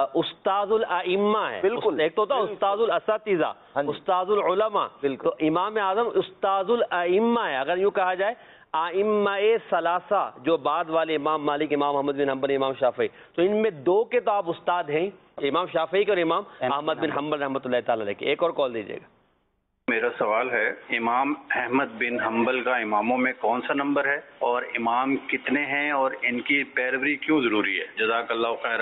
S2: استاذ الائمہ ہے،
S3: بالکل،
S2: ایک تو ہوتا استاذ الاساتذہ، استاذ العلماء، تو امام اعظم استاذ الائمہ ہے۔ اگر یوں کہا جائے ائمہ ثلاثہ جو بعد والے امام مالک، امام احمد بن حنبل، امام شافعی، تو ان میں دو کے تو آپ استاد ہیں، امام شافعی کے اور امام احمد بن حنبل رحمۃ اللہ تعالی علیہ کے۔ ایک اور کال دیجیے گا۔
S7: میرا سوال ہے، امام احمد بن حنبل کا اماموں میں کون سا نمبر ہے، اور امام کتنے ہیں، اور ان کی پیروی کیوں ضروری ہے؟ جزاک اللہ خیرہ۔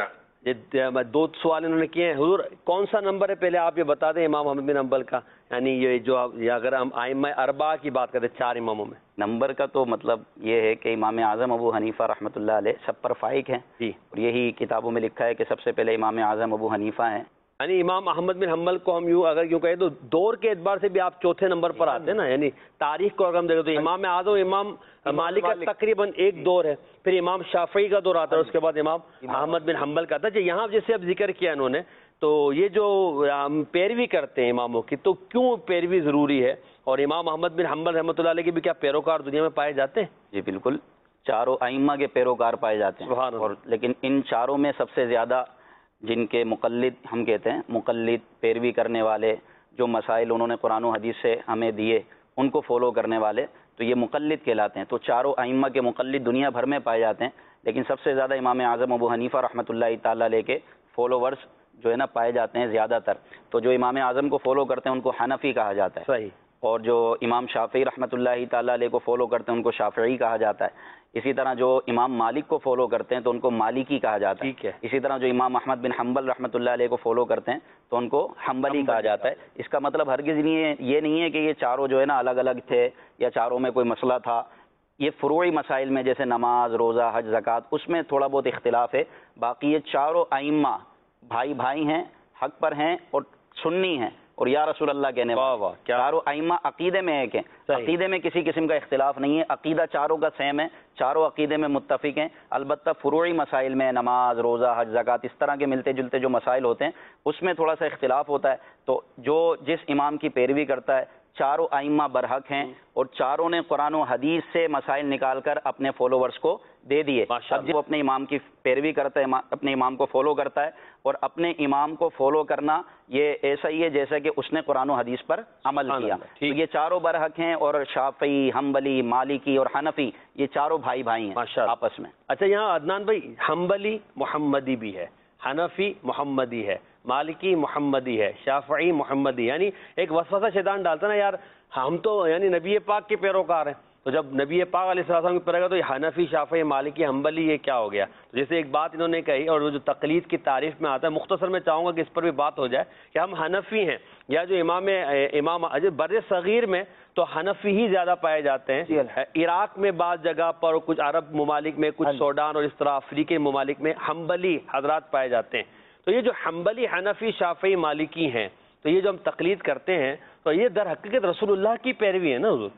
S2: یہ دو سوال انہوں نے کیے ہیں حضور، کون سا نمبر ہے پہلے آپ یہ بتا دیں امام احمد بن حنبل کا، یعنی یہ جو اگر ہم ائمہ اربعہ کی بات کرتے ہیں چار اماموں میں۔
S4: نمبر کا تو مطلب یہ ہے کہ امام اعظم ابو حنیفہ رحمۃ اللہ علیہ سب پر فائق ہیں
S2: جی،
S4: اور یہی کتابوں میں لکھا ہے کہ سب سے پہلے امام اعظم ابو حنیفہ ہیں۔
S2: یعنی امام احمد بن حنبل کو ہم یوں اگر یوں کہیں تو دور کے اعتبار سے بھی آپ چوتھے نمبر پر آتے ہیں نا، یعنی تاریخ کو اگر ہم دیکھیں تو امام اعظم امام مالک کا تقریباً ایک دور ہے، پھر امام شافعی کا دور آتا ہے، اس کے بعد امام احمد بن حنبل کا آتا ہے۔ یہاں جیسے اب ذکر کیا انہوں نے، تو یہ جو پیروی کرتے ہیں اماموں کی، تو کیوں پیروی ضروری ہے، اور امام احمد بن حنبل رحمۃ اللہ علیہ کے بھی کیا پیروکار دنیا میں پائے جاتے ہیں؟
S4: جی بالکل، چاروں ائمہ کے پیروکار پائے جاتے ہیں، اور لیکن ان چاروں میں سب سے زیادہ جن کے مقلد ہم کہتے ہیں، مقلد پیروی کرنے والے، جو مسائل انہوں نے قرآن و حدیث سے ہمیں دیے ان کو فالو کرنے والے، تو یہ مقلد کہلاتے ہیں۔ تو چاروں ائمہ کے مقلد دنیا بھر میں پائے جاتے ہیں، لیکن سب سے زیادہ امام اعظم ابو حنیفہ رحمۃ اللہ تعالیٰ علیہ کے فالوورز جو ہے نا پائے جاتے ہیں زیادہ تر۔ تو جو امام اعظم کو فالو کرتے ہیں ان کو حنفی کہا جاتا ہے،
S2: صحیح،
S4: اور جو امام شافعی رحمۃ اللہ تعالیٰ علیہ کو فالو کرتے ہیں ان کو شافعی کہا جاتا ہے۔ اسی طرح جو امام مالک کو فالو کرتے ہیں تو ان کو مالکی کہا جاتا ہے۔
S2: ٹھیک ہے،
S4: اسی طرح جو امام احمد بن حنبل رحمۃ اللہ علیہ کو فالو کرتے ہیں تو ان کو حنبلی کہا جاتا ہے۔ اس کا مطلب ہرگز نہیں یہ نہیں ہے کہ یہ چاروں جو ہے نا الگ الگ تھے یا چاروں میں کوئی مسئلہ تھا۔ یہ فروعی مسائل میں جیسے نماز، روزہ، حج، زکوٰۃ، اس میں تھوڑا بہت اختلاف ہے، باقی یہ چاروں ائمہ بھائی بھائی ہیں، حق پر ہیں اور سنی ہیں اور یا رسول اللہ کہنے والے۔ چاروں ائمہ عقیدے میں ایک ہیں، عقیدے میں کسی قسم کا اختلاف نہیں ہے، عقیدہ چاروں کا سیم ہے، چاروں عقیدے میں متفق ہیں۔ البتہ فروعی مسائل میں نماز، روزہ، حج، زکوٰۃ، اس طرح کے ملتے جلتے جو مسائل ہوتے ہیں اس میں تھوڑا سا اختلاف ہوتا ہے۔ تو جو جس امام کی پیروی کرتا ہے، چاروں ائمہ برحق ہیں اور چاروں نے قرآن و حدیث سے مسائل نکال کر اپنے فالوورز کو دے دیے۔ اب جو اپنے امام کی پیروی کرتا ہے، اپنے امام کو فالو کرتا ہے، اور اپنے امام کو فالو کرنا یہ ایسا ہی ہے جیسا کہ اس نے قرآن و حدیث پر عمل کیا۔ تو یہ چاروں برحق ہیں، اور شافعی، حنبلی، مالکی اور حنفی یہ چاروں بھائی بھائی ہیں آپس میں۔
S2: اچھا، یہاں عدنان بھائی حنبلی محمدی بھی ہے، حنفی محمدی ہے، مالکی محمدی ہے، شافعی محمدی، یعنی ایک وسوسہ شیطان ڈالتا نا یار ہم تو یعنی نبی پاک کے پیروکار ہیں، تو جب نبی پاک علیہ السلام کی پیروی گا تو یہ حنفی، شافعی، مالکی، حنبلی یہ کیا ہو گیا؟ تو جیسے ایک بات انہوں نے کہی اور وہ جو تقلید کی تعریف میں آتا ہے، مختصر میں چاہوں گا کہ اس پر بھی بات ہو جائے کہ ہم حنفی ہیں، یا جو امام امام بر صغیر میں تو حنفی ہی زیادہ پائے جاتے ہیں، عراق میں بعض جگہ پر، کچھ عرب ممالک میں، کچھ سوڈان اور اس طرح افریقی ممالک میں حنبلی حضرات پائے جاتے ہیں۔ تو یہ جو حنبلی، حنفی، شافعی، مالکی ہیں، تو یہ جو ہم تقلید کرتے ہیں تو یہ در حقیقت رسول اللہ کی پیروی ہے نا حضور؟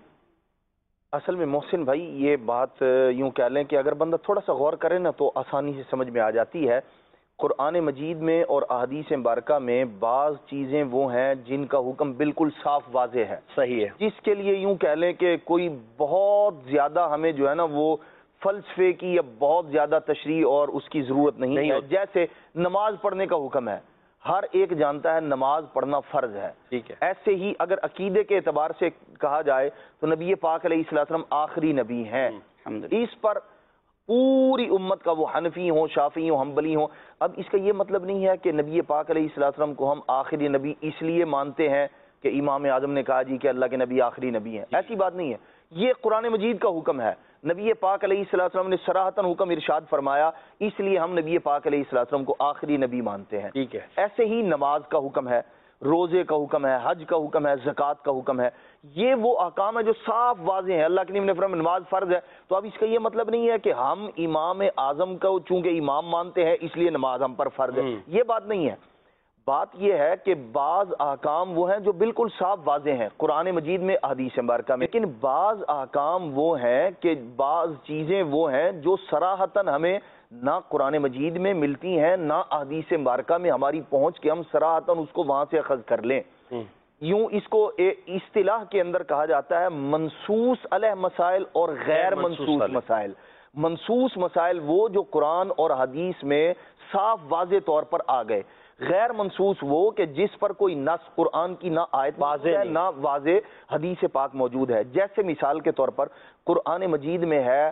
S3: اصل میں محسن بھائی یہ بات یوں کہہ لیں کہ اگر بندہ تھوڑا سا غور کرے نا تو آسانی سے سمجھ میں آ جاتی ہے۔ قرآن مجید میں اور احادیث مبارکہ میں بعض چیزیں وہ ہیں جن کا حکم بالکل صاف واضح ہے،
S2: صحیح ہے،
S3: جس کے لیے یوں کہہ لیں کہ کوئی بہت زیادہ ہمیں جو ہے نا وہ فلسفے کی یا بہت زیادہ تشریح اور اس کی ضرورت نہیں ہے۔ جیسے نماز پڑھنے کا حکم ہے، ہر ایک جانتا ہے نماز پڑھنا فرض ہے، ٹھیک ہے۔ ایسے ہی اگر عقیدے کے اعتبار سے کہا جائے تو نبی پاک علیہ السلام آخری نبی ہیں، اس پر پوری امت کا، وہ حنفی ہوں، شافعی ہوں، حنبلی ہوں. اب اس کا یہ مطلب نہیں ہے کہ نبی پاک علیہ الصلوۃ والسلام کو ہم آخری نبی اس لیے مانتے ہیں کہ امام اعظم نے کہا جی کہ اللہ کے نبی آخری نبی ہیں. ایسی بات نہیں ہے، یہ قرآن مجید کا حکم ہے. نبی پاک علیہ الصلوۃ والسلام نے صراحتاً حکم ارشاد فرمایا، اس لیے ہم نبی پاک علیہ الصلوۃ والسلام کو آخری نبی مانتے ہیں.
S2: ٹھیک ہے.
S3: ایسے ہی نماز کا حکم ہے، روزے کا حکم ہے، حج کا حکم ہے، زکوٰۃ کا حکم ہے. یہ وہ احکام ہے جو صاف واضح ہیں. اللہ کے نبی نے فرمایا نماز فرض ہے، تو اب اس کا یہ مطلب نہیں ہے کہ ہم امام اعظم کو چونکہ امام مانتے ہیں اس لیے نماز ہم پر فرض ہے. یہ بات نہیں ہے. بات یہ ہے کہ بعض احکام وہ ہیں جو بالکل صاف واضح ہیں قرآن مجید میں، احادیث مبارکہ میں، لیکن بعض احکام وہ ہیں کہ بعض چیزیں وہ ہیں جو صراحتاً ہمیں نہ قرآن مجید میں ملتی ہیں نہ احادیث مبارکہ میں ہماری پہنچ کے ہم صراحتاً اس کو وہاں سے اخذ کر لیں. یوں اس کو اصطلاح کے اندر کہا جاتا ہے منصوص علیہ مسائل اور غیر منصوص مسائل. منصوص مسائل وہ جو قرآن اور حدیث میں صاف واضح طور پر آ گئے. غیر منصوص وہ کہ جس پر کوئی نص قرآن کی نہ آیت واضح ہے نہ واضح حدیث پاک موجود ہے. جیسے مثال کے طور پر قرآن مجید میں ہے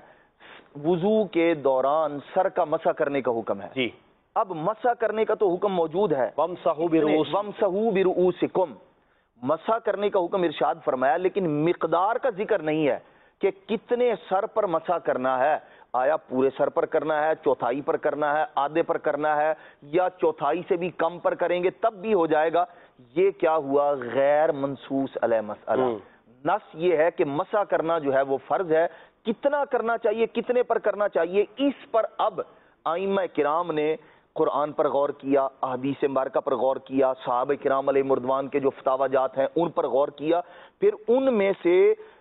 S3: وضو کے دوران سر کا مسح کرنے کا حکم ہے. جی اب مسح کرنے کا تو حکم موجود ہے، وَامْسَحُوا بِرُؤُوسِكُمْ وَامْسَحُوا بِرُؤُوسِكُمْ مسح کرنے کا حکم ارشاد فرمایا، لیکن مقدار کا ذکر نہیں ہے کہ کتنے سر پر مسح کرنا ہے. آیا پورے سر پر کرنا ہے، چوتھائی پر کرنا ہے، آدھے پر کرنا ہے، یا چوتھائی سے بھی کم پر کریں گے تب بھی ہو جائے گا؟ یہ کیا ہوا؟ غیر منصوص علیہ مسئلہ. نص یہ ہے کہ مسح کرنا جو ہے وہ فرض ہے. کتنا کرنا چاہیے، کتنے پر کرنا چاہیے، اس پر اب ائمہ کرام نے قرآن پر غور کیا، احادیث مبارکہ پر غور کیا، صحابہ کرام علیہ مردوان کے جو فتاوی جات ہیں ان پر غور کیا. پھر ان میں سے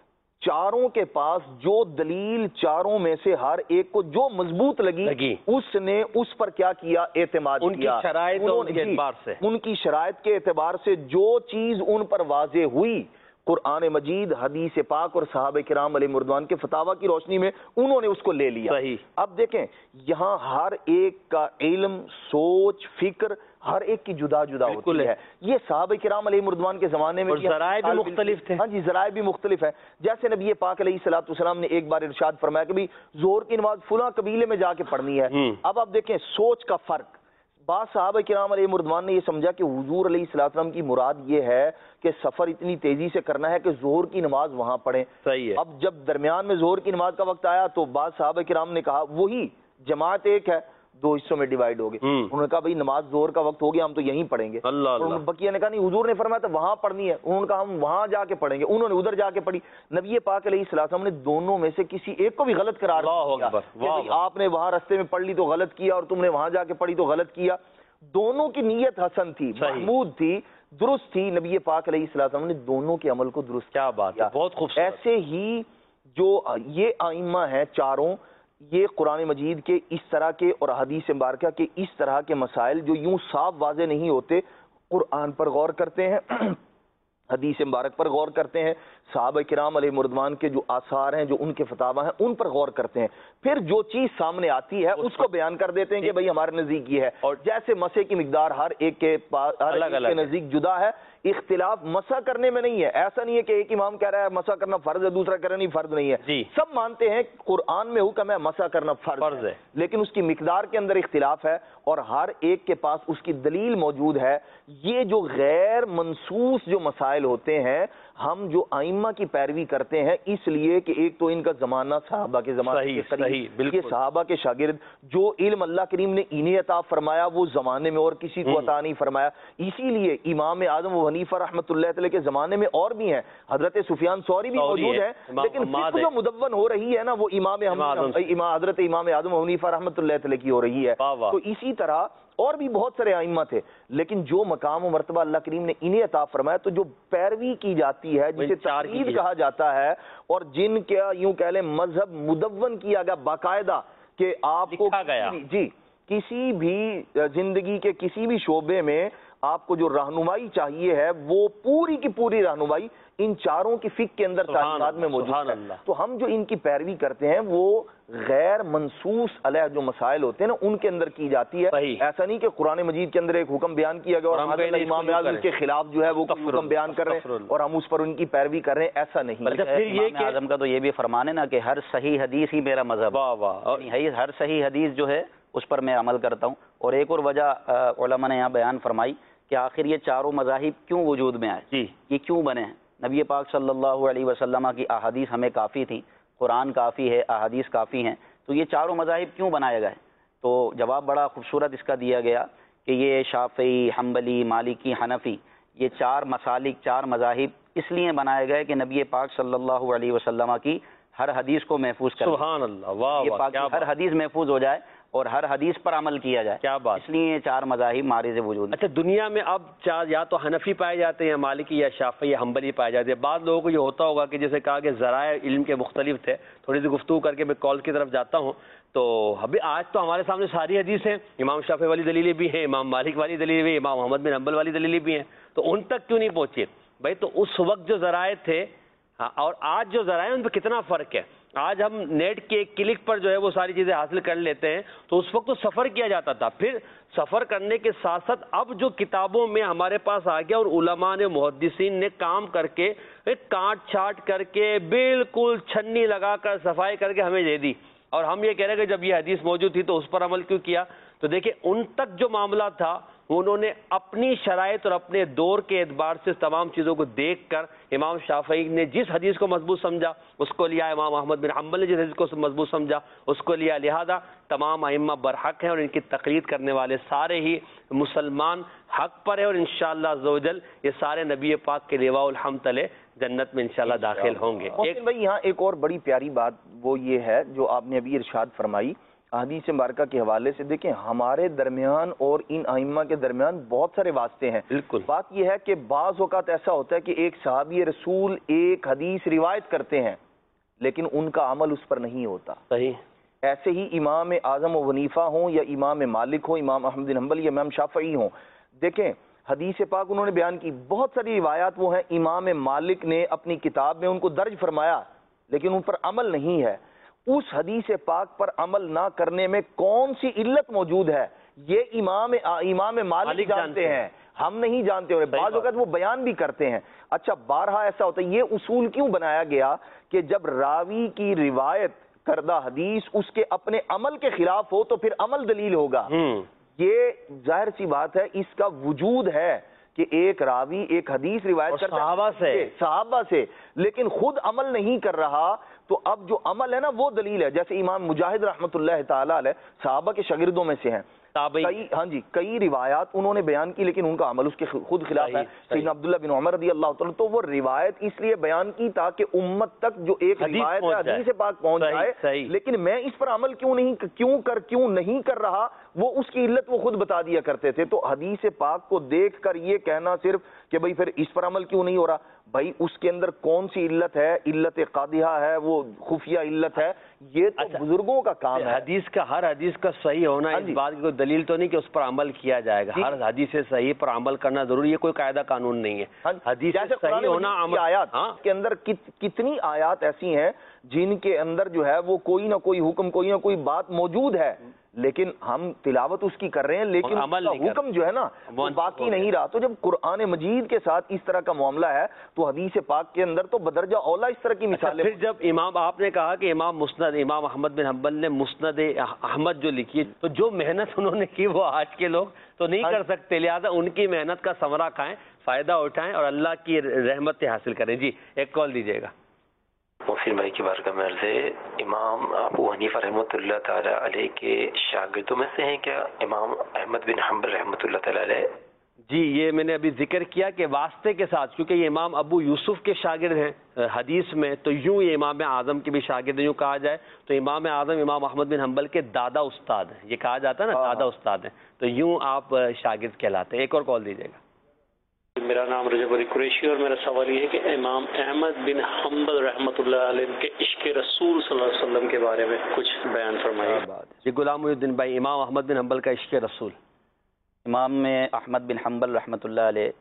S3: چاروں کے پاس جو دلیل چاروں میں سے ہر ایک کو جو مضبوط لگی, لگی اس نے اس پر کیا کیا؟ اعتماد
S2: ان
S3: کیا.
S2: کی شرائط اور ان کے اعتبار سے
S3: ان کی شرائط کے اعتبار سے جو چیز ان پر واضح ہوئی قرآن مجید، حدیث پاک اور صحابہ کرام علیہ مردوان کے فتاوی کی روشنی میں انہوں نے اس کو لے لیا.
S2: صحیح.
S3: اب دیکھیں یہاں ہر ایک کا علم، سوچ، فکر ہر ایک کی جدا جدا ہوتی ہے. یہ صحابہ کرام علیہ مردوان کے زمانے میں
S2: ذرائع بھی مختلف تھے.
S3: ہاں جی، ذرائع بھی مختلف ہے. جیسے نبی پاک علیہ الصلوۃ والسلام نے ایک بار ارشاد فرمایا کہ بھی ظہر کی نماز فلاں قبیلے میں جا کے پڑھنی ہے. اب آپ دیکھیں سوچ کا فرق. بعض صحابہ کرام علیہ مردوان نے یہ سمجھا کہ حضور علیہ الصلوۃ والسلام کی مراد یہ ہے کہ سفر اتنی تیزی سے کرنا ہے کہ ظہر کی نماز وہاں پڑھیں.
S2: صحیح ہے.
S3: اب جب درمیان میں ظہر کی نماز کا وقت آیا تو بعض صحابہ کرام نے کہا وہی جماعت ایک ہے، دو حصوں میں ڈیوائیڈ ہو گئے. انہوں نے کہا بھائی نماز ظہر کا وقت ہو گیا، ہم تو یہیں پڑھیں گے. اللہ بقیہ نے کہا نہیں، حضور نے فرمایا تھا وہاں پڑھنی ہے. انہوں نے کہا ہم وہاں جا کے پڑھیں گے. انہوں نے ادھر جا کے پڑھی. نبی پاک علیہ الصلوۃ والسلام نے دونوں میں سے کسی ایک کو بھی غلط قرار دیا کہ آپ نے وہاں رستے میں پڑھ لی تو غلط کیا اور تم نے وہاں جا کے پڑھی تو غلط کیا. دونوں کی نیت حسن تھی، محمود تھی، درست تھی. نبی پاک علیہ الصلوۃ والسلام نے دونوں کے عمل کو درست
S2: کیا بات ہے، بہت خوبصورت.
S3: ایسے ہی جو یہ ائمہ ہیں چاروں، یہ قرآن مجید کے اس طرح کے اور حدیث مبارکہ کے اس طرح کے مسائل جو یوں صاف واضح نہیں ہوتے، قرآن پر غور کرتے ہیں، حدیث مبارک پر غور کرتے ہیں، صحابہ کرام علیہ مردوان کے جو آثار ہیں، جو ان کے فتاوی ہیں ان پر غور کرتے ہیں. پھر جو چیز سامنے آتی ہے اس کو بیان کر دیتے ہیں کہ بھئی ہمارے نزدیک یہ ہے. اور جیسے مسح کی مقدار ہر ایک کے پاس ہر ایک کے نزدیک جدا ہے، اختلاف مسح کرنے میں نہیں ہے. ایسا نہیں ہے کہ ایک امام کہہ رہا ہے مسح کرنا فرض ہے، دوسرا کہہ رہا نہیں فرض نہیں ہے. سب مانتے ہیں قرآن میں حکم ہے مسح کرنا فرض ہے، لیکن اس کی مقدار کے اندر اختلاف ہے اور ہر ایک کے پاس اس کی دلیل موجود ہے. یہ جو غیر منصوص جو مسائل ہوتے ہیں، ہم جو ائمہ کی پیروی کرتے ہیں اس لیے کہ ایک تو ان کا زمانہ صحابہ کے زمانے کے قریب، یہ صحابہ کے شاگرد، جو علم اللہ کریم نے انہیں عطا فرمایا وہ زمانے میں اور کسی کو عطا نہیں فرمایا. اسی لیے امام اعظم و حنیفہ رحمۃ اللہ علیہ کے زمانے میں اور بھی ہیں، حضرت سفیان ثوری بھی موجود ہیں، لیکن فقہ جو مدون ہو رہی ہے نا وہ امام حضرت امام اعظم و حنیفہ رحمۃ اللہ علیہ کی ہو رہی ہے. تو اسی طرح اور بھی بہت سارے ائمہ تھے، لیکن جو مقام و مرتبہ اللہ کریم نے انہیں عطا فرمایا تو جو پیروی کی جاتی ہے، جسے تقلید کہا جاتا ہے، اور جن کا یوں کہہ لیں مذہب مدون کیا گیا باقاعدہ کہ آپ کو جی کسی بھی زندگی کے کسی بھی شعبے میں آپ کو جو رہنمائی چاہیے ہے وہ پوری کی پوری رہنمائی ان چاروں کی فقہ کے اندر تعلیمات میں موجود ہے. تو ہم جو ان کی پیروی کرتے ہیں وہ غیر منصوص علیہ جو مسائل ہوتے ہیں نا ان کے اندر کی جاتی ہے. ایسا نہیں کہ قرآن مجید کے اندر ایک حکم بیان کیا گیا اور امام اعظم کے خلاف جو ہے وہ حکم بیان کر رہے ہیں اور ہم اس پر ان کی پیروی کر رہے ہیں, ایسا نہیں.
S4: امام اعظم کا تو یہ بھی فرمان ہے نا کہ ہر صحیح حدیث ہی میرا مذہب, ہر صحیح حدیث جو ہے اس پر میں عمل کرتا ہوں. اور ایک اور وجہ علماء نے یہاں بیان فرمائی کہ آخر یہ چاروں مذاہب کیوں وجود میں آئے, جی یہ کیوں بنے ہیں. نبی پاک صلی اللہ علیہ وسلم کی احادیث ہمیں کافی تھی, قرآن کافی ہے, احادیث کافی ہیں, تو یہ چاروں مذاہب کیوں بنائے گئے؟ تو جواب بڑا خوبصورت اس کا دیا گیا کہ یہ شافعی, حنبلی, مالکی, حنفی, یہ چار مسالک, چار مذاہب اس لیے بنائے گئے کہ نبی پاک صلی اللہ علیہ وسلم کی ہر حدیث کو محفوظ کریں. سبحان اللہ, واہ واہ, ہر حدیث محفوظ ہو جائے اور ہر حدیث پر عمل کیا جائے. کیا بات, اس لیے چار مذاہب معرض وجود.
S2: اچھا, دنیا میں اب چار یا تو حنفی پائے جاتے ہیں, یا مالکی, یا شافعی, یا حنبلی پائے جاتے ہیں. بعض لوگوں کو یہ ہوتا ہوگا کہ جیسے کہا کہ ذرائع علم کے مختلف تھے, تھوڑی سی گفتگو کر کے میں کال کی طرف جاتا ہوں. تو ابھی آج تو ہمارے سامنے ساری حدیث ہیں, امام شافعی والی دلیلیں بھی ہیں, امام مالک والی دلیلیں بھی ہیں, امام احمد بن حنبل والی دلیلیں بھی ہیں. تو ان تک کیوں نہیں پہنچے بھائی؟ تو اس وقت جو ذرائع تھے اور آج جو ذرائع ان پہ کتنا فرق ہے. آج ہم نیٹ کے ایک کلک پر جو ہے وہ ساری چیزیں حاصل کر لیتے ہیں, تو اس وقت تو سفر کیا جاتا تھا. پھر سفر کرنے کے ساتھ ساتھ اب جو کتابوں میں ہمارے پاس آ گیا اور علماء نے, محدثین نے کام کر کے کاٹ چھاٹ کر کے بالکل چھنی لگا کر صفائی کر کے ہمیں دے دی, اور ہم یہ کہہ رہے ہیں کہ جب یہ حدیث موجود تھی تو اس پر عمل کیوں کیا. تو دیکھیں ان تک جو معاملہ تھا انہوں نے اپنی شرائط اور اپنے دور کے اعتبار سے تمام چیزوں کو دیکھ کر امام شافعی نے جس حدیث کو مضبوط سمجھا اس کو لیا, امام احمد بن حنبل نے جس حدیث کو مضبوط سمجھا اس کو لیا. لہذا تمام ائمہ برحق ہیں اور ان کی تقلید کرنے والے سارے ہی مسلمان حق پر ہیں, اور انشاءاللہ عز و جل یہ سارے نبی پاک کے لواء الحمد تلے جنت میں انشاءاللہ داخل ہوں گے.
S3: محسن بھائی یہاں ایک اور بڑی پیاری بات وہ یہ ہے جو آپ نے ابھی ارشاد فرمائی احادیث مبارکہ کے حوالے سے. دیکھیں ہمارے درمیان اور ان ائمہ کے درمیان بہت سارے واسطے ہیں. بالکل, بات یہ ہے کہ بعض اوقات ایسا ہوتا ہے کہ ایک صحابی رسول ایک حدیث روایت کرتے ہیں لیکن ان کا عمل اس پر نہیں ہوتا. صحیح. ایسے ہی امام اعظم و حنیفہ ہوں یا امام مالک ہوں, امام احمد بن حنبل یا امام شافعی ہوں, دیکھیں حدیث پاک انہوں نے بیان کی, بہت ساری روایات وہ ہیں امام مالک نے اپنی کتاب میں ان کو درج فرمایا لیکن ان پر عمل نہیں ہے. اس حدیث پاک پر عمل نہ کرنے میں کون سی علت موجود ہے یہ امام امام مالک جانتے ہیں, ہم نہیں جانتے. اور بعض اوقات وہ بیان بھی کرتے ہیں. اچھا, بارہا ایسا ہوتا ہے, یہ اصول کیوں بنایا گیا کہ جب راوی کی روایت کردہ حدیث اس کے اپنے عمل کے خلاف ہو تو پھر عمل دلیل ہوگا. یہ ظاہر سی بات ہے, اس کا وجود ہے کہ ایک راوی ایک حدیث روایت کرتا ہے صحابہ سے صحابہ سے لیکن خود عمل نہیں کر رہا, تو اب جو عمل ہے نا وہ دلیل ہے. جیسے امام مجاہد رحمۃ اللہ تعالی علیہ صحابہ کے شاگردوں میں سے ہیں, کئی ہاں جی کئی روایات انہوں نے بیان کی لیکن ان کا عمل اس کے خود خلاف ہے. سیدنا عبداللہ بن عمر رضی اللہ تعالیٰ, تو وہ روایت اس لیے بیان کی تاکہ امت تک جو ایک روایت ہے حدیث پاک پہنچ جائے, لیکن میں اس پر عمل کیوں نہیں کیوں کر کیوں نہیں کر رہا وہ اس کی علت وہ خود بتا دیا کرتے تھے. تو حدیث پاک کو دیکھ کر یہ کہنا صرف کہ بھئی پھر اس پر عمل کیوں نہیں ہو رہا, بھائی اس کے اندر کون سی علت ہے, علت قادحہ ہے, وہ خفیہ علت ہے, یہ تو بزرگوں کا کام ہے.
S2: حدیث کا ہر حدیث کا صحیح ہونا اس بات کی کوئی دلیل تو نہیں کہ اس پر عمل کیا جائے گا. ہر حدیث صحیح پر عمل کرنا ضروری ہے, کوئی قاعدہ قانون نہیں ہے. حدیث صحیح ہونا عمل.
S3: آیات کے اندر کتنی آیات ایسی ہیں جن کے اندر جو ہے وہ کوئی نہ کوئی حکم, کوئی نہ کوئی بات موجود ہے لیکن ہم تلاوت اس کی کر رہے ہیں لیکن حکم جو ہے نا وہ باقی نہیں رہا. تو جب قرآن مجید کے ساتھ اس طرح کا معاملہ ہے تو حدیث پاک کے اندر تو بدرجہ اولا اس طرح کی مثالیں.
S2: پھر جب امام آپ نے کہا کہ امام مسند امام احمد بن حنبل نے مسند احمد جو لکھی, تو جو محنت انہوں نے کی وہ آج کے لوگ تو نہیں کر سکتے, لہذا ان کی محنت کا ثمرہ کھائیں, فائدہ اٹھائیں اور اللہ کی رحمتیں حاصل کریں. جی ایک کال دیجیے گا.
S8: محسن بھائی کی بارگاہ میں عرض ہے, امام ابو حنیفہ رحمۃ اللہ تعالی علیہ کے شاگردوں میں سے ہیں کیا امام احمد بن حنبل رحمۃ اللہ تعالی علیہ؟
S2: جی یہ میں نے ابھی ذکر کیا کہ واسطے کے ساتھ, کیونکہ یہ امام ابو یوسف کے شاگرد ہیں حدیث میں, تو یوں یہ امام اعظم کے بھی شاگرد یوں کہا جائے تو امام اعظم امام احمد بن حنبل کے دادا استاد ہیں, یہ کہا جاتا ہے نا دادا استاد ہیں, تو یوں آپ شاگرد کہلاتے ہیں. ایک اور کال دیجیے گا.
S9: میرا نام رجب علی قریشی اور میرا سوال یہ ہے کہ امام احمد بن حنبل رحمۃ اللہ علیہ کے عشق رسول صلی اللہ علیہ وسلم کے بارے میں کچھ بیان فرمائیے.
S2: جی غلام محی الدین بھائی, امام احمد بن حنبل کا عشق رسول.
S4: امام احمد بن حنبل رحمۃ اللہ علیہ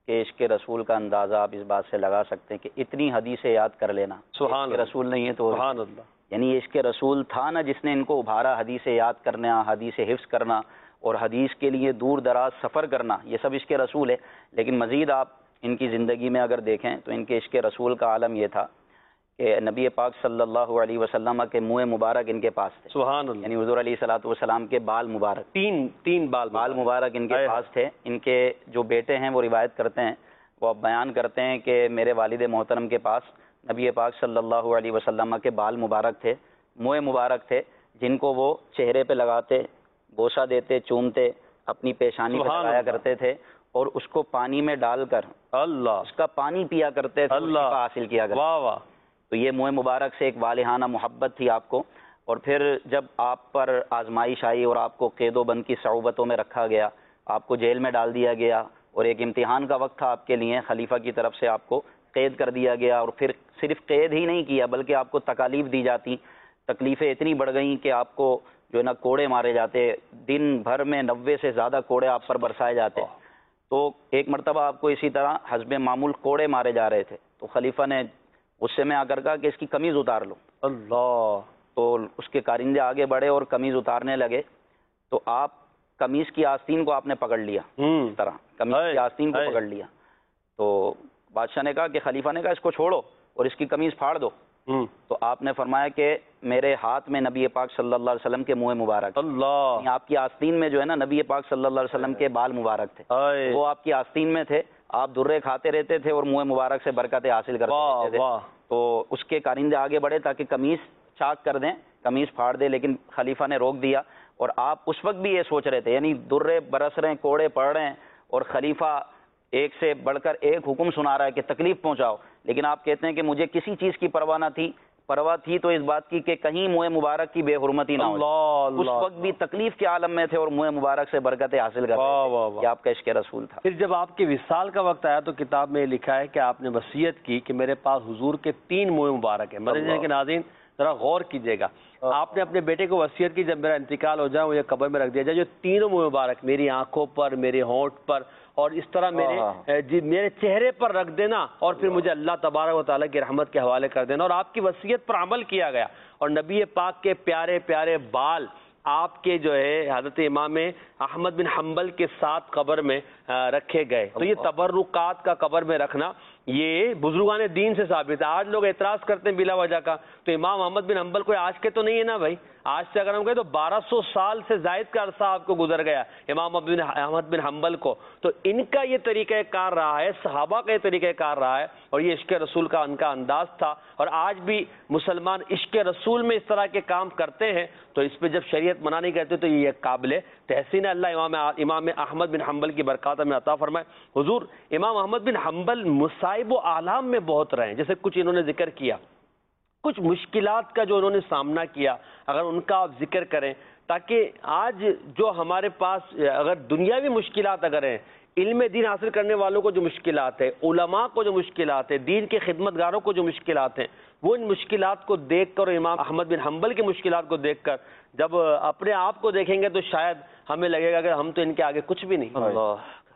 S4: کہ عشق رسول کا اندازہ آپ اس بات سے لگا سکتے ہیں کہ اتنی حدیثیں یاد کر لینا.
S2: سبحان
S4: عشق رسول نہیں ہے تو
S2: سبحان اللہ.
S4: یعنی عشق رسول تھا نا جس نے ان کو ابھارا حدیثیں یاد کرنا، حدیث حفظ کرنا اور حدیث کے لیے دور دراز سفر کرنا، یہ سب عشق رسول ہے. لیکن مزید آپ ان کی زندگی میں اگر دیکھیں تو ان کے عشق رسول کا عالم یہ تھا کہ نبی پاک صلی اللہ علیہ وسلم کے منہ مبارک ان کے پاس تھے.
S2: سبحان اللہ.
S4: یعنی حضور علیہ الصلوۃ والسلام کے بال مبارک،
S2: تین تین بال
S4: بال مبارک ان کے پاس تھے. ان کے جو بیٹے ہیں وہ روایت کرتے ہیں، وہ بیان کرتے ہیں کہ میرے والد محترم کے پاس نبی پاک صلی اللہ علیہ وسلم کے بال مبارک تھے، منہ مبارک تھے، جن کو وہ چہرے پہ لگاتے، بوسہ دیتے، چومتے، اپنی پیشانی پہ لگایا کرتے تھے اور اس کو پانی میں ڈال کر
S2: اللہ
S4: اس کا پانی پیا کرتے تھے،
S2: اللہ
S4: شفا حاصل کیا کرتے.
S2: واہ واہ.
S4: تو یہ منہ مبارک سے ایک والہانہ محبت تھی آپ کو. اور پھر جب آپ پر آزمائش آئی اور آپ کو قید و بند کی صعوبتوں میں رکھا گیا، آپ کو جیل میں ڈال دیا گیا اور ایک امتحان کا وقت تھا آپ کے لیے، خلیفہ کی طرف سے آپ کو قید کر دیا گیا اور پھر صرف قید ہی نہیں کیا بلکہ آپ کو تکالیف دی جاتی. تکلیفیں اتنی بڑھ گئیں کہ آپ کو جو ہے نا کوڑے مارے جاتے، دن بھر میں نوے سے زیادہ کوڑے آپ پر برسائے جاتے. تو ایک مرتبہ آپ کو اسی طرح حسب معمول کوڑے مارے جا رہے تھے تو خلیفہ نے غصے میں آ کر کہا کہ اس کی قمیض اتار لو.
S2: اللہ.
S4: تو اس کے کارندے آگے بڑھے اور قمیض اتارنے لگے تو آپ قمیض کی آستین کو آپ نے پکڑ لیا، اس طرح قمیض کی آستین کو پکڑ لیا. تو بادشاہ نے کہا کہ خلیفہ نے کہا اس کو چھوڑو اور اس کی قمیض پھاڑ دو. تو آپ نے فرمایا کہ میرے ہاتھ میں نبی پاک صلی اللہ علیہ وسلم کے منہ مبارک،
S2: اللہ،
S4: آپ کی آستین میں جو ہے نا نبی پاک صلی اللہ علیہ وسلم کے بال مبارک تھے، وہ آپ کی آستین میں تھے. آپ درے کھاتے رہتے تھے اور منہ مبارک سے برکتیں حاصل کرتے رہتے تھے. تو اس کے کارندے آگے بڑھے تاکہ قمیص چاک کر دیں، قمیص پھاڑ دے، لیکن خلیفہ نے روک دیا. اور آپ اس وقت بھی یہ سوچ رہے تھے، یعنی درے برس رہے ہیں، کوڑے پڑ رہے ہیں اور خلیفہ ایک سے بڑھ کر ایک حکم سنا رہا ہے کہ تکلیف پہنچاؤ. لیکن آپ کہتے ہیں کہ مجھے کسی چیز کی پرواہ نہ تھی، پرواہ تھی تو اس بات کی کہ کہیں منہ مبارک کی بے حرمتی نہ ہو. اس وقت بھی تکلیف کے عالم میں تھے اور منہ مبارک سے برکتیں حاصل کر رہے تھے. یہ آپ کا عشق رسول تھا.
S2: پھر جب آپ کے وصال کا وقت آیا تو کتاب میں لکھا ہے کہ آپ نے وصیت کی کہ میرے پاس حضور کے تین منہ مبارک ہیں. مدنی کے ناظرین ذرا غور کیجیے گا، آپ نے اپنے بیٹے کو وصیت کی جب میرا انتقال ہو جائے مجھے قبر میں رکھ دیا جائے جو تینوں منہ مبارک میری آنکھوں پر، میرے ہونٹ پر اور اس طرح میرے جی میرے چہرے پر رکھ دینا اور پھر مجھے اللہ تبارک و تعالیٰ کی رحمت کے حوالے کر دینا. اور آپ کی وصیت پر عمل کیا گیا اور نبی پاک کے پیارے پیارے بال آپ کے جو ہے حضرت امام احمد بن حنبل کے ساتھ قبر میں رکھے گئے. تو یہ تبرکات کا قبر میں رکھنا یہ بزرگان دین سے ثابت ہے. آج لوگ اعتراض کرتے ہیں بلا وجہ کا، تو امام احمد بن حنبل کوئی آج کے تو نہیں ہے نا بھائی. آج سے اگر ہم کہیں تو بارہ سو سال سے زائد کا عرصہ آپ کو گزر گیا امام احمد بن حنبل کو. تو ان کا یہ طریقہ کار رہا ہے، صحابہ کا یہ طریقہ کار رہا ہے اور یہ عشق رسول کا ان کا انداز تھا. اور آج بھی مسلمان عشق رسول میں اس طرح کے کام کرتے ہیں تو اس پہ جب شریعت منع نہیں کرتے تو یہ قابل تحسین اللہ. امام امام احمد بن حنبل کی برکات میں عطا فرمائے. حضور امام احمد بن حنبل مصائب و آلام میں بہت رہے ہیں، جیسے کچھ انہوں نے ذکر کیا، کچھ مشکلات کا جو انہوں نے سامنا کیا اگر ان کا آپ ذکر کریں تاکہ آج جو ہمارے پاس اگر دنیاوی مشکلات اگر ہیں، علم دین حاصل کرنے والوں کو جو مشکلات ہے، علماء کو جو مشکلات ہے، دین کے خدمتگاروں کو جو مشکلات ہیں، وہ ان مشکلات کو دیکھ کر امام احمد بن حنبل کی مشکلات کو دیکھ کر جب اپنے آپ کو دیکھیں گے تو شاید ہمیں لگے گا کہ ہم تو ان کے آگے کچھ بھی نہیں.
S3: اللہ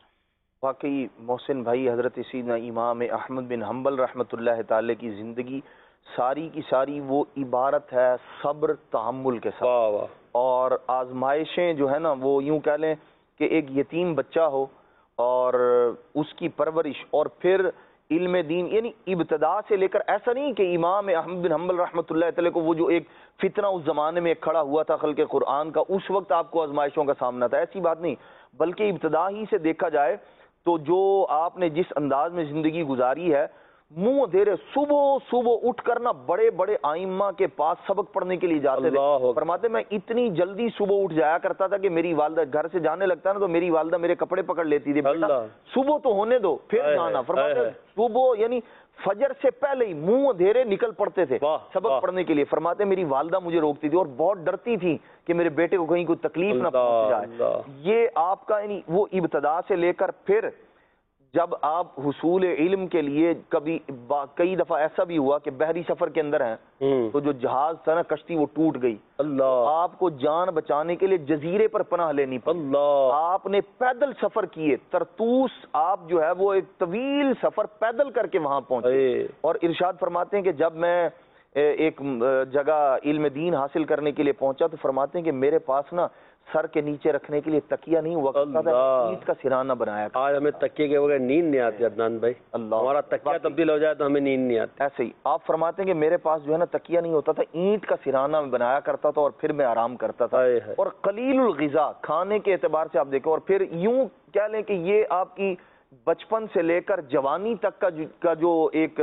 S3: واقعی محسن بھائی، حضرت سیدنا امام احمد بن حنبل رحمۃ اللہ تعالی کی زندگی ساری کی ساری وہ عبارت ہے صبر تحمل کے ساتھ. اور آزمائشیں جو ہے نا وہ یوں کہہ لیں کہ ایک یتیم بچہ ہو اور اس کی پرورش اور پھر علم دین، یعنی ابتدا سے لے کر ایسا نہیں کہ امام احمد بن حنبل رحمۃ اللہ تعالی کو وہ جو ایک فتنہ اس زمانے میں کھڑا ہوا تھا خلق قرآن کا، اس وقت آپ کو آزمائشوں کا سامنا تھا، ایسی بات نہیں. بلکہ ابتدا ہی سے دیکھا جائے تو جو آپ نے جس انداز میں زندگی گزاری ہے، منہ دھیرے صبح صبح اٹھ کر نا بڑے بڑے آئمہ کے پاس سبق پڑھنے کے لیے جاتے تھے. فرماتے میں اتنی جلدی صبح اٹھ جایا کرتا تھا کہ میری والدہ گھر سے جانے لگتا نا تو میری والدہ میرے کپڑے پکڑ لیتی تھی، بیٹا صبح تو ہونے دو پھر جانا. فرماتے صبح یعنی فجر سے پہلے ہی منہ دھیرے نکل پڑتے تھے سبق پڑھنے کے لیے. فرماتے میری والدہ مجھے روکتی تھی اور بہت ڈرتی تھی کہ میرے بیٹے کو کہیں کوئی تکلیف نہ پہنچ جائے. یہ آپ کا یعنی وہ ابتدا سے لے کر پھر جب آپ حصول علم کے لیے کبھی کئی دفعہ ایسا بھی ہوا کہ بحری سفر کے اندر ہیں تو جو جہاز تھا نا کشتی وہ ٹوٹ گئی, اللہ آپ کو جان بچانے کے لیے جزیرے پر پناہ لینی پڑی, اللہ آپ نے پیدل سفر کیے, ترتوس آپ جو ہے وہ ایک طویل سفر پیدل کر کے وہاں پہنچے. اور ارشاد فرماتے ہیں کہ جب میں ایک جگہ علم دین حاصل کرنے کے لیے پہنچا تو فرماتے ہیں کہ میرے پاس نا سر کے نیچے رکھنے کے لیے تکیہ نہیں ہوا کرتا تھا, اینٹ کا سرانہ بنایا.
S2: آج ہمیں تکیے کے بغیر نیند نہیں آتی عدنان بھائی, اللہ ہمارا تکیہ تبدیل ہو جائے تو ہمیں نیند نہیں آتی.
S3: ایسے ہی آپ فرماتے ہیں کہ میرے پاس جو ہے نا تکیہ نہیں ہوتا تھا, اینٹ کا سرانہ میں بنایا کرتا تھا اور پھر میں آرام کرتا تھا. اور قلیل الغذا کھانے کے اعتبار سے آپ دیکھیں, اور پھر یوں کہہ لیں کہ یہ آپ کی بچپن سے لے کر جوانی تک کا کا جو ایک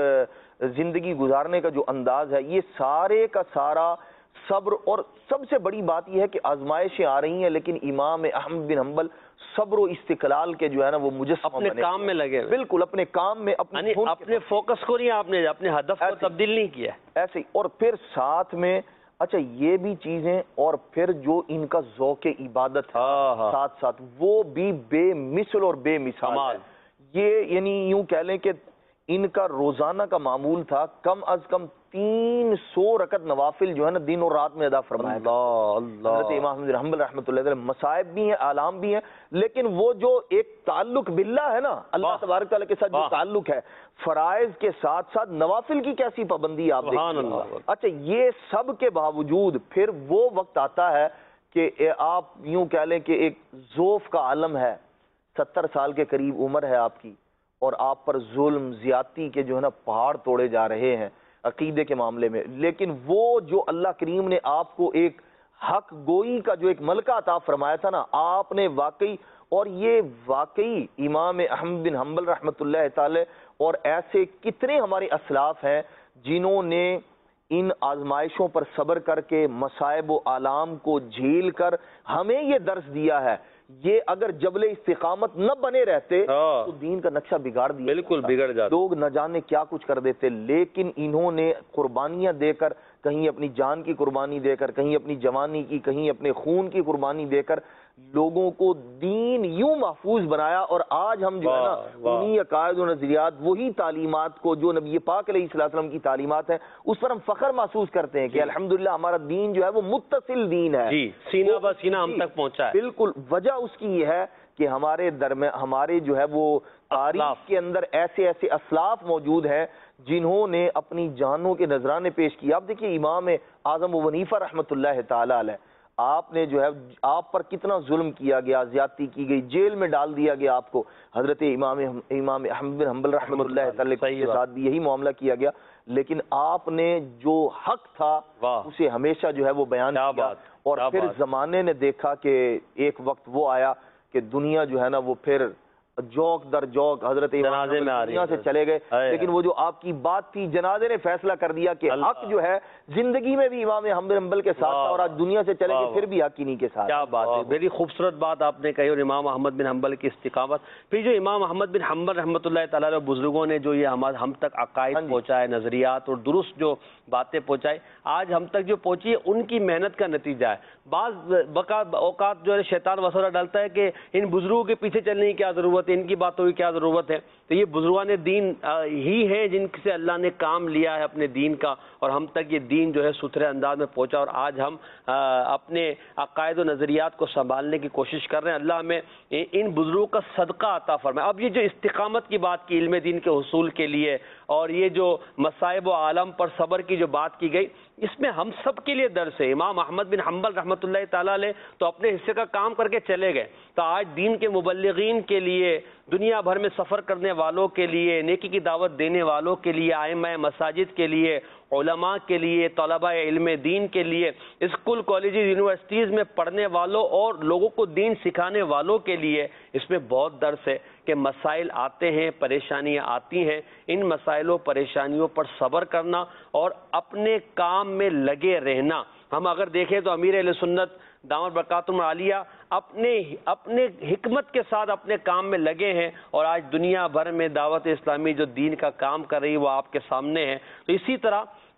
S3: زندگی گزارنے کا جو انداز ہے, یہ سارے کا سارا صبر. اور سب سے بڑی بات یہ ہے کہ آزمائشیں آ رہی ہیں لیکن امام احمد بن حنبل صبر و استقلال کے جو ہے نا وہ مجسمہ
S2: اپنے کام میں لگے,
S3: بالکل اپنے کام میں, اپنے
S2: اپنے فوکس کو نہیں, آپ نے اپنے ہدف کو تبدیل نہیں کیا
S3: ایسے ہی. اور پھر ساتھ میں اچھا یہ بھی چیزیں, اور پھر جو ان کا ذوق عبادت ہے ساتھ ساتھ وہ بھی بے مثل اور بے مثال. یہ یعنی یوں کہہ لیں کہ ان کا روزانہ کا معمول تھا کم از کم تین سو رکعت نوافل جو ہے نا دن اور رات میں ادا فرمایا. حضرت امام احمد بن حنبل رحمۃ اللہ علیہ مصائب بھی ہیں, آلام بھی ہیں, لیکن وہ جو ایک تعلق باللہ ہے نا اللہ تبارک تعالیٰ کے ساتھ جو تعلق ہے, فرائض کے ساتھ ساتھ نوافل کی کیسی پابندی آپ دیکھیں. اچھا یہ سب کے باوجود پھر وہ وقت آتا ہے کہ آپ یوں کہہ لیں کہ ایک ذوف کا عالم ہے, ستر سال کے قریب عمر ہے آپ کی, اور آپ پر ظلم زیادتی کے جو ہے نا پہاڑ توڑے جا رہے ہیں عقیدے کے معاملے میں, لیکن وہ جو اللہ کریم نے آپ کو ایک حق گوئی کا جو ایک ملکہ عطا فرمایا تھا نا, آپ نے واقعی, اور یہ واقعی امام احمد بن حنبل رحمۃ اللہ تعالی اور ایسے کتنے ہمارے اسلاف ہیں جنہوں نے ان آزمائشوں پر صبر کر کے مصائب و آلام کو جھیل کر ہمیں یہ درس دیا ہے. یہ اگر جبل استقامت نہ بنے رہتے تو دین کا نقشہ بگاڑ دیا,
S2: بالکل بگڑ جاتا,
S3: لوگ نہ جانے کیا کچھ کر دیتے. لیکن انہوں نے قربانیاں دے کر, کہیں اپنی جان کی قربانی دے کر, کہیں اپنی جوانی کی, کہیں اپنے خون کی قربانی دے کر لوگوں کو دین یوں محفوظ بنایا. اور آج ہم جو ہے نا انہی عقائد و نظریات, وہی تعلیمات کو جو نبی پاک علیہ السلام کی تعلیمات ہیں, اس پر ہم فخر محسوس کرتے ہیں کہ الحمدللہ ہمارا دین جو ہے وہ متصل دین ہے,
S2: جی سینہ بہ سینہ ہم تک پہنچا ہے.
S3: بالکل. وجہ اس کی یہ ہے کہ ہمارے درمیان ہمارے جو ہے وہ تاریخ کے اندر ایسے ایسے اسلاف موجود ہیں جنہوں نے اپنی جانوں کے نذرانے پیش کیا. آپ دیکھیے امام اعظم ابو حنیفہ رحمۃ اللہ تعالی علیہ, آپ نے جو ہے آپ پر کتنا ظلم کیا گیا, زیادتی کی گئی, جیل میں ڈال دیا گیا آپ کو. حضرت امام امام احمد بن حنبل رحمۃ اللہ تعالی کے ساتھ بھی یہی معاملہ کیا گیا, لیکن آپ نے جو حق تھا اسے ہمیشہ جو ہے وہ بیان کیا. اور پھر زمانے نے دیکھا کہ ایک وقت وہ آیا کہ دنیا جو ہے نا وہ پھر جوک در جوک حضرت
S2: جنازے میں
S3: دنیا سے چلے گئے, لیکن وہ جو آپ کی بات تھی جنازے نے فیصلہ کر دیا کہ حق جو ہے زندگی میں بھی امام احمد بن حنبل کے ساتھ تھا, اور آج دنیا سے چلے گئے پھر بھی حق انہی کے ساتھ.
S2: کیا بات ہے, بڑی خوبصورت بات آپ نے کہی. اور امام احمد بن حنبل کی استقامت, پھر جو امام احمد بن حنبل رحمۃ اللہ تعالیٰ علیہ بزرگوں نے جو یہ ہم تک عقائد پہنچائے, نظریات اور درست جو باتیں پہنچائی, آج ہم تک جو پہنچی ہے ان کی محنت کا نتیجہ ہے. بعض اوقات جو ہے شیطان وسوسہ ڈالتا ہے کہ ان بزرگوں کے پیچھے چلنے کی کیا ضرورت ہے, ان کی باتوں کی کیا ضرورت ہے. تو یہ بزرگان دین ہی ہیں جن سے اللہ نے کام لیا ہے اپنے دین کا, اور ہم تک یہ دین جو ہے ستھرے انداز میں پہنچا, اور آج ہم اپنے عقائد و نظریات کو سنبھالنے کی کوشش کر رہے ہیں. اللہ ہمیں ان بزرگوں کا صدقہ عطا فرمائے. اب یہ جو استقامت کی بات کی علم دین کے حصول کے لیے, اور یہ جو مصائب و عالم پر صبر کی جو بات کی گئی, اس میں ہم سب کے لیے درس ہے. امام احمد بن حنبل رحمۃ اللہ تعالیٰ علیہ تو اپنے حصے کا کام کر کے چلے گئے, تو آج دین کے مبلغین کے لیے, دنیا بھر میں سفر کرنے والوں کے لیے, نیکی کی دعوت دینے والوں کے لیے, ائمہ مساجد کے لیے, علماء کے لیے, طلباء علم دین کے لیے, اسکول کالجز یونیورسٹیز میں پڑھنے والوں اور لوگوں کو دین سکھانے والوں کے لیے اس میں بہت درس ہے کہ مسائل آتے ہیں, پریشانیاں آتی ہیں, ان مسائل و پریشانیوں پر صبر کرنا اور اپنے کام میں لگے رہنا. ہم اگر دیکھیں تو امیر اہل سنت دامت برکاتہم عالیہ اپنے اپنے حکمت کے ساتھ اپنے کام میں لگے ہیں, اور آج دنیا بھر میں دعوت اسلامی جو دین کا کام کر رہی ہے وہ آپ کے سامنے ہے. تو اسی طرح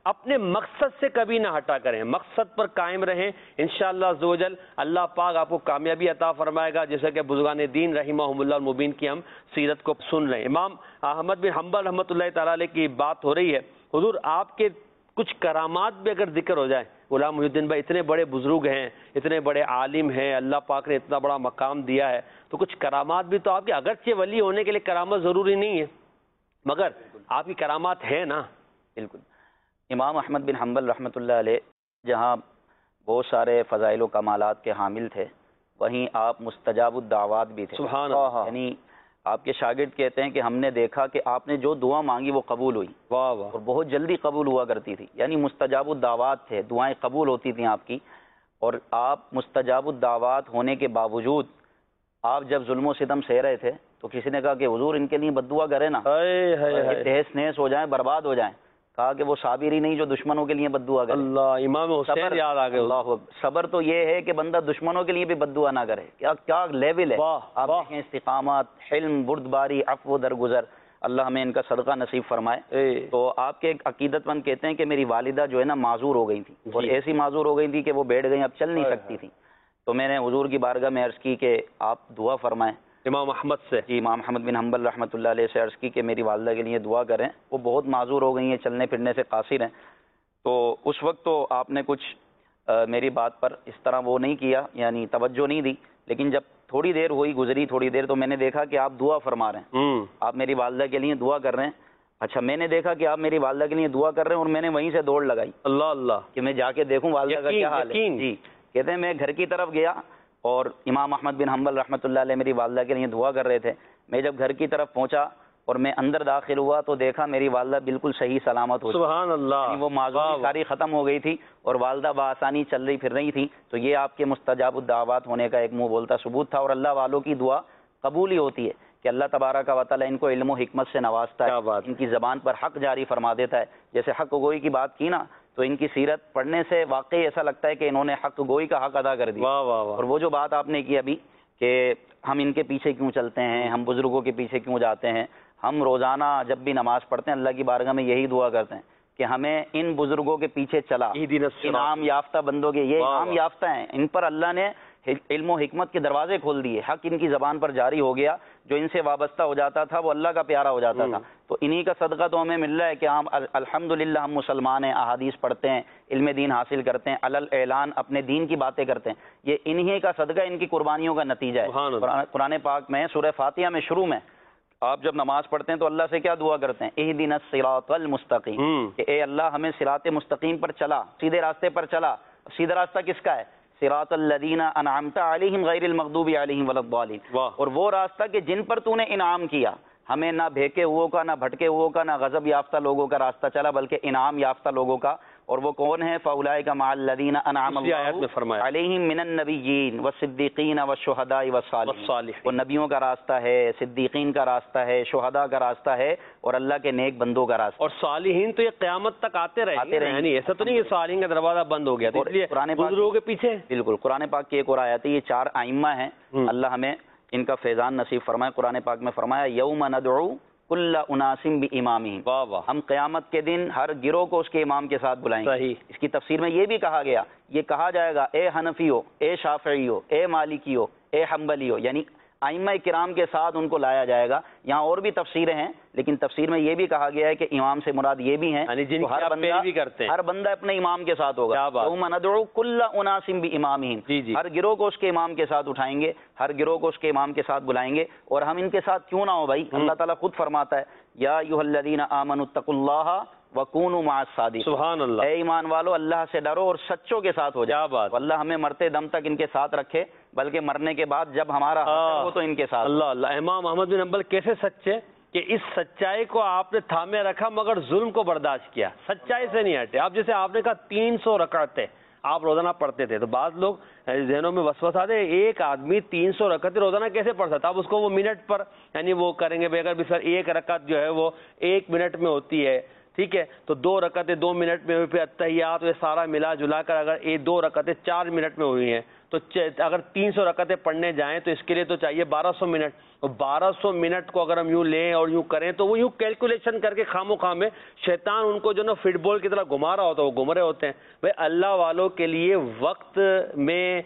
S2: اپنے مقصد سے کبھی نہ ہٹا کریں، مقصد پر قائم رہیں، انشاءاللہ عز و جل اللہ پاک آپ کو کامیابی عطا فرمائے گا، جیسا کہ بزرگان دین رحمہم اللہ المبین کی ہم سیرت کو سن رہے ہیں۔ امام احمد بن حنبل رحمۃ اللہ تعالیٰ علیہ کی بات ہو رہی ہے، حضور آپ کے کچھ کرامات بھی اگر ذکر ہو جائیں، غلام محی الدین بھائی اتنے بڑے بزرگ ہیں، اتنے بڑے عالم ہیں، اللہ پاک نے اتنا بڑا مقام دیا ہے، تو کچھ کرامات بھی تو آپ کے، اگرچہ ولی ہونے کے لیے کرامت ضروری نہیں ہے مگر آپ کی کرامات ہیں نا۔
S4: بالکل۔ امام احمد بن حنبل رحمۃ اللہ علیہ جہاں بہت سارے فضائل و کمالات کے حامل تھے، وہیں آپ مستجاب الدعوات بھی تھے۔
S2: سبحان اللہ۔
S4: یعنی آپ کے شاگرد کہتے ہیں کہ ہم نے دیکھا کہ آپ نے جو دعا مانگی وہ قبول ہوئی،
S2: واہ واہ،
S4: اور بہت جلدی قبول ہوا کرتی تھی، یعنی مستجاب الدعوات تھے، دعائیں قبول ہوتی تھیں آپ کی۔ اور آپ مستجاب الدعوات ہونے کے باوجود آپ جب ظلم و ستم سہ رہے تھے تو کسی نے کہا کہ حضور ان کے لیے بد دعا کرے نا، تہس نہس ہو جائیں، برباد ہو جائیں۔ کہا کہ وہ صابر ہی نہیں جو دشمنوں کے لیے بد دعا کرے۔
S2: اللہ، امام حسین یاد آ گئے۔
S4: اللہ، صبر تو یہ ہے کہ بندہ دشمنوں کے لیے بھی بد دعا نہ کرے۔ کیا کیا لیول ہے، آپ دیکھیں، استقامت، حلم، بردباری، عفو، درگزر، اللہ ہمیں ان کا صدقہ نصیب فرمائے۔ تو آپ کے ایک عقیدت مند کہتے ہیں کہ میری والدہ جو ہے نا معذور ہو گئی تھی، اور ایسی معذور ہو گئی تھی کہ وہ بیٹھ گئی، اب چل نہیں سکتی تھی۔ تو میں نے حضور کی بارگاہ میں عرض کی کہ آپ دعا فرمائیں،
S2: امام احمد سے،
S4: جی امام احمد بن حنبل رحمۃ اللہ علیہ سے عرض کی کہ میری والدہ کے لیے دعا کریں، وہ بہت معذور ہو گئی ہیں، چلنے پھرنے سے قاصر ہیں۔ تو اس وقت تو آپ نے کچھ میری بات پر اس طرح وہ نہیں کیا، یعنی توجہ نہیں دی، لیکن جب تھوڑی دیر ہوئی، گزری تھوڑی دیر، تو میں نے دیکھا کہ آپ دعا فرما رہے ہیں، آپ میری والدہ کے لیے دعا کر رہے ہیں۔ اچھا، میں نے دیکھا کہ آپ میری والدہ کے لیے دعا کر رہے ہیں، اور میں نے وہیں سے دوڑ لگائی، اللہ اللہ، کہ میں جا کے دیکھوں والدہ کا کیا حال ہے۔ جی کہتے ہیں میں گھر کی طرف گیا، اور امام احمد بن حنبل رحمۃ اللہ علیہ میری والدہ کے لیے دعا کر رہے تھے۔ میں جب گھر کی طرف پہنچا اور میں اندر داخل ہوا تو دیکھا میری والدہ بالکل صحیح سلامت ہو،
S2: سبحان اللہ،
S4: یعنی وہ معذوری ساری ختم ہو گئی تھی، اور والدہ بآسانی چل رہی پھر رہی تھی۔ تو یہ آپ کے مستجاب الدعوات ہونے کا ایک منہ بولتا ثبوت تھا، اور اللہ والوں کی دعا قبول ہی ہوتی ہے کہ اللہ تبارک و تعالیٰ ان کو علم و حکمت سے نوازتا ہے، ان کی زبان پر حق جاری فرما دیتا ہے۔ جیسے حق گوئی کی بات کی نا، تو ان کی سیرت پڑھنے سے واقعی ایسا لگتا ہے کہ انہوں نے حق گوئی کا حق ادا کر دیا۔ اور وہ جو بات آپ نے کی ابھی کہ ہم ان کے پیچھے کیوں چلتے ہیں، ہم بزرگوں کے پیچھے کیوں جاتے ہیں، ہم روزانہ جب بھی نماز پڑھتے ہیں اللہ کی بارگاہ میں یہی دعا کرتے ہیں کہ ہمیں ان بزرگوں کے پیچھے چلا، انعام یافتہ بندوں کے، یہ انعام یافتہ ہیں، ان پر اللہ نے علم و حکمت کے دروازے کھول دیے، حق ان کی زبان پر جاری ہو گیا، جو ان سے وابستہ ہو جاتا تھا وہ اللہ کا پیارا ہو جاتا تھا۔ تو انہی کا صدقہ تو ہمیں مل رہا ہے کہ ہم الحمدللہ ہم مسلمان ہیں، احادیث پڑھتے ہیں، علم دین حاصل کرتے ہیں، علل اعلان اپنے دین کی باتیں کرتے ہیں، یہ انہی کا صدقہ، ان کی قربانیوں کا نتیجہ ہے۔ قرآن پاک میں سورہ فاتحہ میں شروع میں آپ جب نماز پڑھتے ہیں تو اللہ سے کیا دعا کرتے ہیں، اہدنا الصراط المستقیم، کہ اے اللہ ہمیں صراط مستقیم پر چلا، سیدھے راستے پر چلا۔ سیدھا راستہ کس کا ہے؟ صراط الذین انعمت علیہم غیر المغضوب علیہم ولا الضالین، اور وہ راستہ کہ جن پر تو نے انعام کیا، ہمیں نہ بھیکے ہوئوں کا، نہ بھٹکے ہوئوں کا، نہ غضب یافتہ لوگوں کا راستہ چلا، بلکہ انعام یافتہ لوگوں کا۔ اور وہ کون ہے؟ فاولئک مع الذین انعم اللہ علیہم من النبیین والصدیقین والشہداء والصالحین، وہ نبیوں کا راستہ ہے، صدیقین کا راستہ ہے، شہداء کا راستہ ہے، اور اللہ کے نیک بندوں کا راستہ۔
S2: اور صالحین تو یہ قیامت تک آتے رہیں گے، یعنی ایسا تو نہیں کہ صالحین کا دروازہ بند ہو گیا، اس لیے بزرگوں کے پیچھے۔
S4: بالکل، قرآن پاک کی ایک اور آیت ہے، یہ چار ائمہ ہیں، اللہ ہمیں ان کا فیضان نصیب فرمائے۔ قرآن پاک میں فرمایا یوم ندعو کل اناس بامامہم، ہم قیامت کے دن ہر گروہ کو اس کے امام کے ساتھ بلائیں گے۔ اس کی تفسیر میں یہ بھی کہا گیا، یہ کہا جائے گا اے حنفی ہو، اے شافعی ہو، اے مالکی ہو، اے حنبلی ہو، یعنی ائمہ کرام کے ساتھ ان کو لایا جائے گا۔ یہاں اور بھی تفسیریں ہیں، لیکن تفسیر میں یہ بھی کہا گیا ہے کہ امام سے مراد یہ بھی ہیں
S2: جن
S4: ہر بندہ ہر بندہ اپنے امام کے ساتھ ہوگا۔ یوم ندعو کل اناس بامامہم، ہر گروہ کو اس کے امام کے ساتھ اٹھائیں گے، ہر گروہ کو اس کے امام کے ساتھ بلائیں گے۔ اور ہم ان کے ساتھ کیوں نہ ہو بھائی؟ اللہ تعالیٰ خود فرماتا ہے یا ایھا الذین آمنوا اتقوا اللہ وکونوا مع الصادقین، سبحان اللہ، اے ایمان والو اللہ سے ڈرو اور سچوں کے ساتھ ہو جاؤ۔ اللہ ہمیں مرتے دم تک ان کے ساتھ رکھے، بلکہ مرنے کے بعد جب ہمارا وہ تو ان کے ساتھ۔
S2: اللہ اللہ، امام احمد بن حنبل کیسے سچے کہ اس سچائی کو آپ نے تھامے رکھا مگر ظلم کو برداشت کیا، سچائی سے نہیں ہٹے۔ اب جیسے آپ نے کہا تین سو رکعتیں آپ روزانہ پڑھتے تھے، تو بعض لوگ ذہنوں میں وسوسہ آتے ایک آدمی تین سو رکعتیں روزانہ کیسے پڑھ سکتا؟ اب اس کو وہ منٹ پر یعنی وہ کریں گے، اگر بھی سر ایک رکعت جو ہے وہ ایک منٹ میں ہوتی ہے، ٹھیک ہے، تو دو رکعتیں دو منٹ میں ہوئی، پھر اتحیات یہ سارا ملا جلا کر اگر یہ دو رکعتیں چار منٹ میں ہوئی ہیں تو اگر تین سو رکعتیں پڑھنے جائیں تو اس کے لیے تو چاہیے بارہ سو منٹ. بارہ سو منٹ کو اگر ہم یوں لیں اور یوں کریں تو وہ یوں کیلکولیشن کر کے خام و خام میں شیطان ان کو جو نا فٹ بال کی طرح گھما رہا ہوتا ہے وہ گھوم رہے ہوتے ہیں. بھائی اللہ والوں کے لیے وقت میں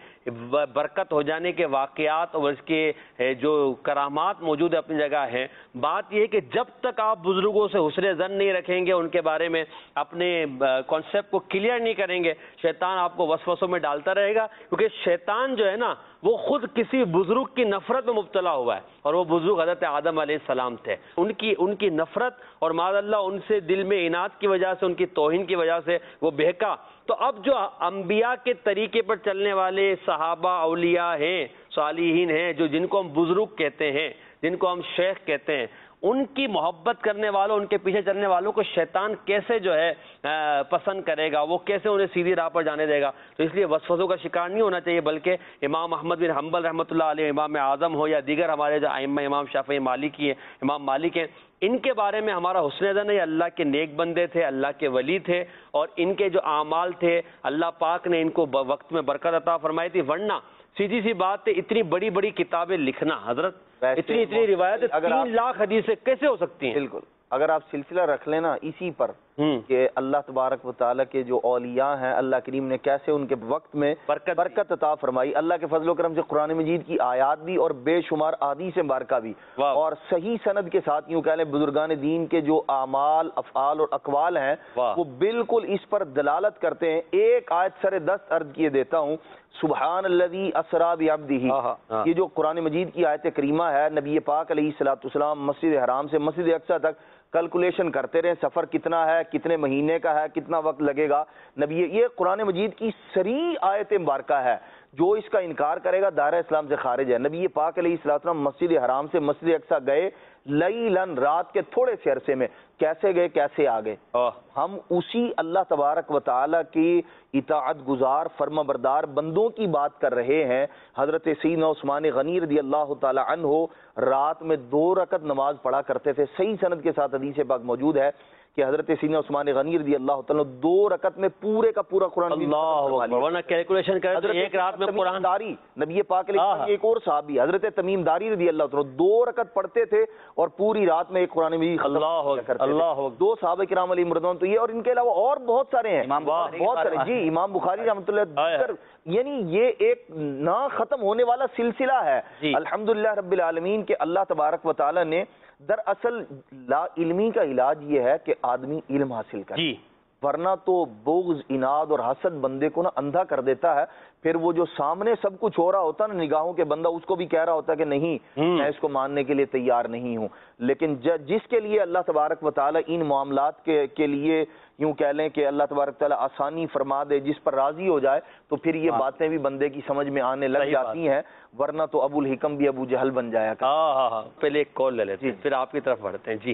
S2: برکت ہو جانے کے واقعات اور اس کے جو کرامات موجود ہے اپنی جگہ ہیں. بات یہ ہے کہ جب تک آپ بزرگوں سے حسن ظن نہیں رکھیں گے, ان کے بارے میں اپنے کانسیپٹ کو کلیئر نہیں کریں گے, شیطان آپ کو وسوسوں میں ڈالتا رہے گا. کیونکہ شیطان جو ہے نا وہ خود کسی بزرگ کی نفرت میں مبتلا ہوا ہے, اور وہ بزرگ حضرت آدم علیہ السلام تھے. ان کی ان کی نفرت اور معاذ اللہ ان سے دل میں عناد کی وجہ سے, ان کی توہین کی وجہ سے وہ بہکا. تو اب جو انبیاء کے طریقے پر چلنے والے صحابہ اولیاء ہیں, صالحین ہیں, جو جن کو ہم بزرگ کہتے ہیں, جن کو ہم شیخ کہتے ہیں, ان کی محبت کرنے والوں, ان کے پیچھے چلنے والوں کو شیطان کیسے جو ہے پسند کرے گا, وہ کیسے انہیں سیدھی راہ پر جانے دے گا. تو اس لیے وسوسوں کا شکار نہیں ہونا چاہیے, بلکہ امام احمد بن حنبل رحمۃ اللہ علیہ, امام اعظم ہو یا دیگر ہمارے جو ائمہ امام شافعی مالکی ہیں, امام مالک ہیں, ان کے بارے میں ہمارا حسن ظن ہے. اللہ کے نیک بندے تھے, اللہ کے ولی تھے, اور ان کے جو اعمال تھے اللہ پاک نے ان کو وقت میں برکت عطا فرمائی تھی. ورنہ سیدھی سی بات ہے, اتنی بڑی بڑی کتابیں لکھنا حضرت, اتنی اتنی روایتیں, تین لاکھ حدیثیں کیسے ہو سکتی ہیں؟
S3: بالکل. اگر آپ سلسلہ رکھ لینا اسی پر کہ اللہ تبارک و تعالیٰ کے جو اولیاء ہیں, اللہ کریم نے کیسے ان کے وقت میں برکت عطا فرمائی, اللہ کے فضل و کرم سے قرآن مجید کی آیات بھی اور بے شمار احادیث مبارکہ بھی, اور صحیح سند کے ساتھ یوں کہہ لیں بزرگان دین کے جو اعمال, افعال اور اقوال ہیں وہ بالکل اس پر دلالت کرتے ہیں. ایک آیت سر دست عرض کیے دیتا ہوں, سبحان الذی اسری بعبدہ. یہ جو قرآن مجید کی آیت کریمہ ہے, نبی پاک علیہ الصلوۃ والسلام مسجد حرام سے مسجد اقصیٰ تک کیلکولیشن کرتے رہے, سفر کتنا ہے, کتنے مہینے کا ہے, کتنا وقت لگے گا. نبی یہ قرآن مجید کی صریح آیت مبارکہ ہے, جو اس کا انکار کرے گا دائرہ اسلام سے خارج ہے. نبی پاک علیہ الصلوۃ والسلام مسجد حرام سے مسجد اقصیٰ گئے لیلاً, رات کے تھوڑے سے عرصے میں. کیسے گئے, کیسے آ گئے؟ ہم اسی اللہ تبارک و تعالیٰ کی اطاعت گزار فرما بردار بندوں کی بات کر رہے ہیں. حضرت سیدنا عثمان غنی رضی اللہ تعالی عنہ رات میں دو رکعت نماز پڑھا کرتے تھے. صحیح سند کے ساتھ حدیث پاک موجود ہے کہ حضرت سیدنا عثمان غنی رضی اللہ تعالیٰ دو رکعت میں پورے کا پورا قرآن,
S2: اللہ ورنہ کیلکولیشن کرے تو ایک رات میں قرآن.
S3: داری نبی پاک علیہ ایک اور صحابی حضرت تمیم داری رضی اللہ تعالیٰ دو رکعت پڑھتے تھے اور پوری رات میں ایک قرآن مجید ختم کرتے تھے. دو صحابہ کرام علیہ مردوان تو یہ, اور ان کے علاوہ اور بہت سارے ہیں, بہت سارے. جی امام بخاری رحمۃ اللہ, یعنی یہ ایک نہ ختم ہونے والا سلسلہ ہے. الحمدللہ رب العالمین کے اللہ تبارک و تعالیٰ نے دراصل لا علمی کا علاج یہ ہے کہ آدمی علم حاصل کرے, ورنہ تو بغض, اناد اور حسد بندے کو نا اندھا کر دیتا ہے. پھر وہ جو سامنے سب کچھ ہو رہا ہوتا ہے نا نگاہوں کے, بندہ اس کو بھی کہہ رہا ہوتا ہے کہ نہیں میں اس کو ماننے کے لیے تیار نہیں ہوں. لیکن جس کے لیے اللہ تبارک و تعالیٰ ان معاملات کے کے لیے یوں کہہ لیں کہ اللہ تبارک و تعالیٰ آسانی فرما دے, جس پر راضی ہو جائے, تو پھر یہ باتیں بھی بندے کی سمجھ میں آنے لگ جاتی ہیں. ورنہ تو ابو الحکم بھی ابو جہل بن جایا.
S2: ہاں ہاں ہاں پہلے ایک کال لے لیتے ہیں, پھر آپ کی طرف بڑھتے ہیں. جی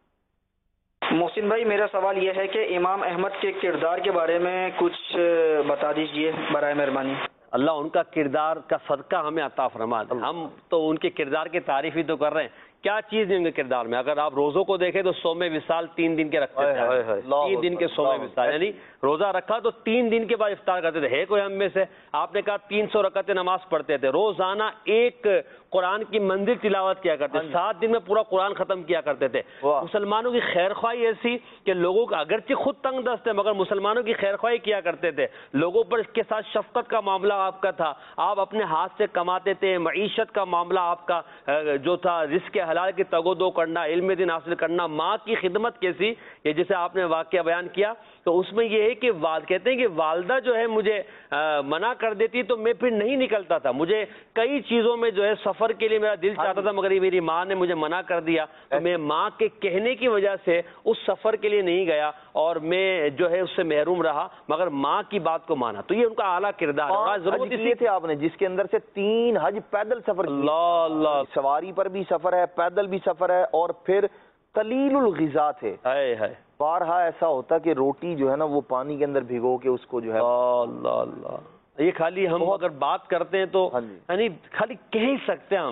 S10: محسن بھائی, میرا سوال یہ ہے کہ امام احمد کے کردار کے بارے میں کچھ بتا دیجئے برائے مہربانی.
S2: اللہ ان کا کردار کا صدقہ ہمیں عطا فرما دے. ہم تو ان کے کردار کی تعریف ہی تو کر رہے ہیں. کیا چیز ہے ان کے کردار میں؟ اگر آپ روزوں کو دیکھیں تو سوم وصال تین دن کے رکھتے تھے, تین دن کے سوم وصال, یعنی روزہ رکھا تو تین دن کے بعد افطار کرتے تھے. ہے کوئی ہم میں سے؟ آپ نے کہا تین سو رکعت نماز پڑھتے تھے, روزانہ ایک قرآن کی منزل تلاوت کیا کرتے, سات دن میں پورا قرآن ختم کیا کرتے تھے. مسلمانوں کی خیر خواہی ایسی کہ لوگوں کا اگرچہ خود تنگ دست ہے مگر مسلمانوں کی خیر خواہی کیا کرتے تھے. لوگوں پر اس کے ساتھ شفقت کا معاملہ آپ کا تھا, آپ اپنے ہاتھ سے کماتے تھے. معیشت کا معاملہ آپ کا جو تھا, رزق حلال کی تگو دو کرنا, علم دین حاصل کرنا, ماں کی خدمت کیسی, یہ جسے آپ نے واقعہ بیان کیا. تو اس میں یہ ہے کہ والد کہتے ہیں کہ والدہ جو ہے مجھے منع کر دیتی تو میں پھر نہیں نکلتا تھا. مجھے کئی چیزوں میں جو ہے سفر کے لیے میرا دل چاہتا تھا مگر میری ماں نے مجھے منع کر دیا, تو میں ماں کے کہنے کی وجہ سے اس سفر کے لیے نہیں گیا اور میں جو ہے اس سے محروم رہا, مگر ماں کی بات کو مانا. تو یہ ان کا اعلیٰ کردار ہے.
S3: ضرورت اسی تھے آپ نے جس کے اندر سے تین حج پیدل سفر, اللہ اللہ, سواری پر بھی سفر ہے, پیدل بھی سفر ہے, اور پھر قلیل الغذا تھے. بارہا ایسا ہوتا کہ روٹی جو ہے نا وہ پانی کے اندر بھگو کے اس کو جو ہے,
S2: اللہ اللہ, یہ خالی ہم اگر بات کرتے ہیں تو یعنی خالی کہہ ہی سکتے ہیں ہم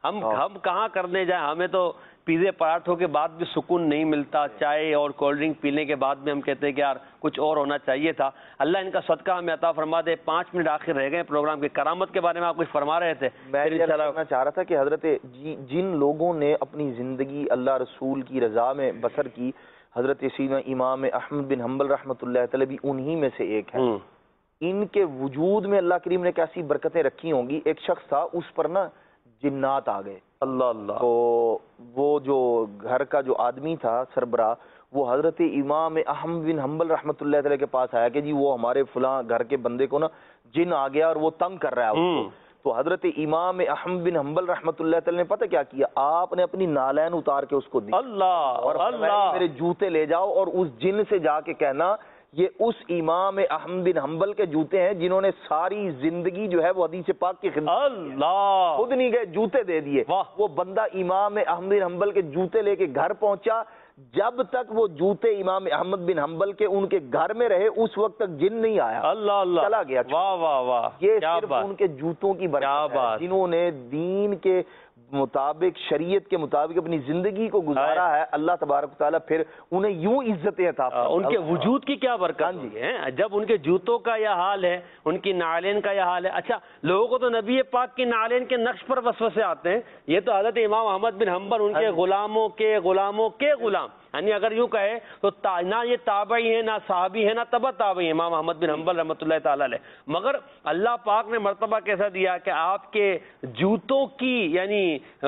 S2: ہم ہم کہاں کرنے جائیں, ہمیں تو پیزے پراٹھوں کے بعد بھی سکون نہیں ملتا, چائے اور کولڈ ڈرنک پینے کے بعد بھی ہم کہتے ہیں کہ یار کچھ اور ہونا چاہیے تھا. اللہ ان کا صدقہ ہمیں عطا فرما دے. پانچ منٹ آخر رہ گئے پروگرام کے. کرامت کے بارے میں آپ کچھ فرما رہے تھے.
S3: میں کہنا چاہ رہا تھا کہ حضرت جن لوگوں نے اپنی زندگی اللہ رسول کی رضا میں بسر کی, حضرت سیدنا امام احمد بن حنبل رحمۃ اللہ تعالی بھی انہی میں سے ایک ہے. ان کے وجود میں اللہ کریم نے کیسی برکتیں رکھی ہوں گی. ایک شخص تھا, اس پر نا جنات آ گئے. اللہ اللہ. تو وہ جو گھر کا جو آدمی تھا سربراہ, وہ حضرت امام احمد بن حنبل رحمۃ اللہ تعالی کے پاس آیا کہ جی وہ ہمارے فلاں گھر کے بندے کو نا جن آ گیا اور وہ تنگ کر رہا ہے. تو حضرت امام احمد بن حنبل رحمۃ اللہ تعالی نے پتہ کیا کیا, آپ نے اپنی نالین اتار کے اس کو دی. اللہ اور اللہ میرے جوتے لے جاؤ اور اس جن سے جا کے کہنا یہ اس امام احمد بن حنبل کے جوتے ہیں جنہوں نے ساری زندگی جو ہے وہ حدیث پاک کی خدمت. اللہ خود نہیں گئے, جوتے دے دیے. وہ بندہ امام احمد بن حنبل کے جوتے لے کے گھر پہنچا. جب تک وہ جوتے امام احمد بن حنبل کے ان کے گھر میں رہے اس وقت تک جن نہیں آیا. اللہ اللہ چلا گیا. واہ واہ واہ. یہ صرف ان کے جوتوں کی برکت ہے جنہوں نے دین کے مطابق, شریعت کے مطابق اپنی زندگی کو گزارا ہے. اللہ تبارک تعالیٰ پھر انہیں یوں عزتیں عطا فرماتا ہے. ان کے وجود کی کیا برکت ہے جب ان کے جوتوں کا یہ حال ہے, ان کی نعلین کا یہ حال ہے. اچھا, لوگوں کو تو نبی پاک کی نعلین کے نقش پر وسوسے آتے ہیں. یہ تو حضرت امام احمد بن حنبل ان کے غلاموں کے غلاموں کے غلام, یعنی اگر یوں کہے تو نہ یہ تابعی ہیں, نہ صحابی ہیں, نہ تبع تابعی ہیں امام احمد بن حنبل رحمۃ اللہ تعالی علیہ. مگر اللہ پاک نے مرتبہ کیسا دیا کہ آپ کے جوتوں کی یعنی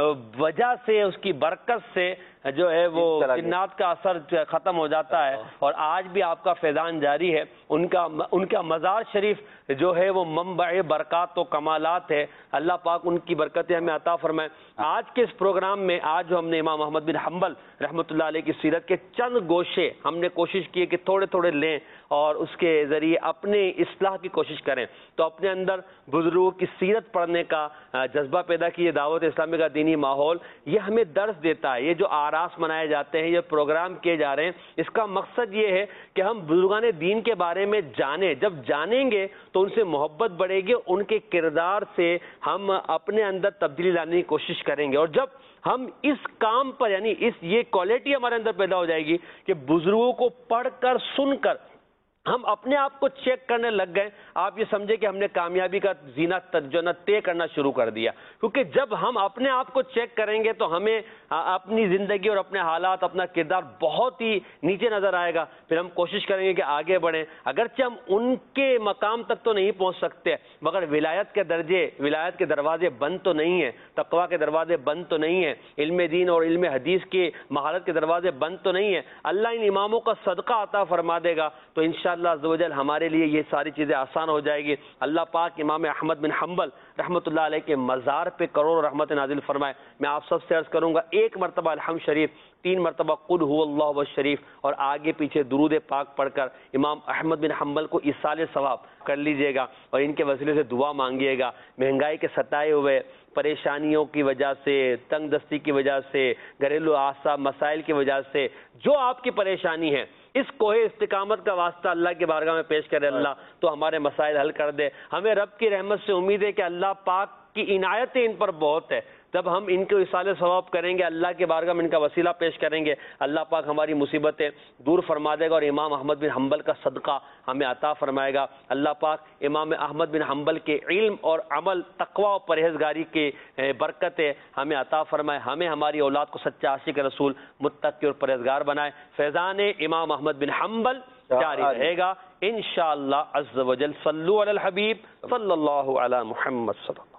S3: وجہ سے, اس کی برکت سے جو ہے وہ جنات کا اثر ختم ہو جاتا ہے. اور آج بھی آپ کا فیضان جاری ہے. ان کا ان کا مزار شریف جو ہے وہ منبع برکات و کمالات ہے. اللہ پاک ان کی برکتیں ہمیں عطا فرمائے. آج کے اس پروگرام میں آج جو ہم نے امام احمد بن حنبل رحمۃ اللہ علیہ کی سیرت کے چند گوشے ہم نے کوشش کی کہ تھوڑے تھوڑے لیں اور اس کے ذریعے اپنے اصلاح کی کوشش کریں. تو اپنے اندر بزرگوں کی سیرت پڑھنے کا جذبہ پیدا کیے. دعوت اسلامی کا دینی ماحول یہ ہمیں درس دیتا ہے. یہ جو آراس منائے جاتے ہیں, یہ پروگرام کیے جا رہے ہیں, اس کا مقصد یہ ہے کہ ہم بزرگان دین کے بارے میں جانیں. جب جانیں گے تو ان سے محبت بڑھے گی, ان کے کردار سے ہم اپنے اندر تبدیلی لانے کی کوشش کریں گے. اور جب ہم اس کام پر یعنی اس یہ کوالٹی ہمارے اندر پیدا ہو جائے گی کہ بزرگوں کو پڑھ کر سن کر ہم اپنے آپ کو چیک کرنے لگ گئے, آپ یہ سمجھے کہ ہم نے کامیابی کا زینہ جو نہ طے کرنا شروع کر دیا. کیونکہ جب ہم اپنے آپ کو چیک کریں گے تو ہمیں اپنی زندگی اور اپنے حالات, اپنا کردار بہت ہی نیچے نظر آئے گا. پھر ہم کوشش کریں گے کہ آگے بڑھیں. اگرچہ ہم ان کے مقام تک تو نہیں پہنچ سکتے, مگر ولایت کے درجے, ولایت کے دروازے بند تو نہیں ہیں, تقویٰ کے دروازے بند تو نہیں ہیں, علم دین اور علم حدیث کی مہارت کے دروازے بند تو نہیں ہیں. اللہ ان اماموں کا صدقہ عطا فرما دے گا تو انشاءاللہ اللہ عز و جل ہمارے لیے یہ ساری چیزیں آسان ہو جائے گی. اللہ پاک امام احمد بن حنبل رحمۃ اللہ علیہ کے مزار پہ کروڑ رحمت نازل فرمائے. میں آپ سب سے عرض کروں گا ایک مرتبہ الحمد شریف, تین مرتبہ قل هو اللہ شریف اور آگے پیچھے درود پاک پڑھ کر امام احمد بن حنبل کو ایصال ثواب کر لیجئے گا اور ان کے وسیلے سے دعا مانگیے گا. مہنگائی کے ستائے ہوئے, پریشانیوں کی وجہ سے, تنگ دستی کی وجہ سے, گھریلو اعصاب مسائل کی وجہ سے جو آپ کی پریشانی ہے, اس کوہ استقامت کا واسطہ اللہ کی بارگاہ میں پیش کرے اللہ تو ہمارے مسائل حل کر دے. ہمیں رب کی رحمت سے امید ہے کہ اللہ پاک کی عنایتیں ان پر بہت ہے. جب ہم ان کو اصال ثواب کریں گے, اللہ کے بارگاہ میں ان کا وسیلہ پیش کریں گے, اللہ پاک ہماری مصیبتیں دور فرما دے گا اور امام احمد بن حنبل کا صدقہ ہمیں عطا فرمائے گا. اللہ پاک امام احمد بن حنبل کے علم اور عمل, تقوی اور پرہیزگاری کی برکتیں ہمیں عطا فرمائے. ہمیں ہماری اولاد کو سچا عاشق رسول, متقی اور پرہیزگار بنائے. فیضان امام احمد بن حنبل جاری رہے گا انشاءاللہ عز و جل. صلو علی الحبیب صلی اللہ علی محمد صلی اللہ.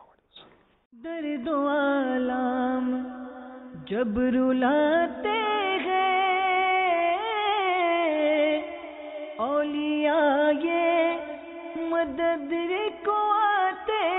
S1: درد و آلام جب رلاتے ہیں اولیاء یہ مدد کو آتے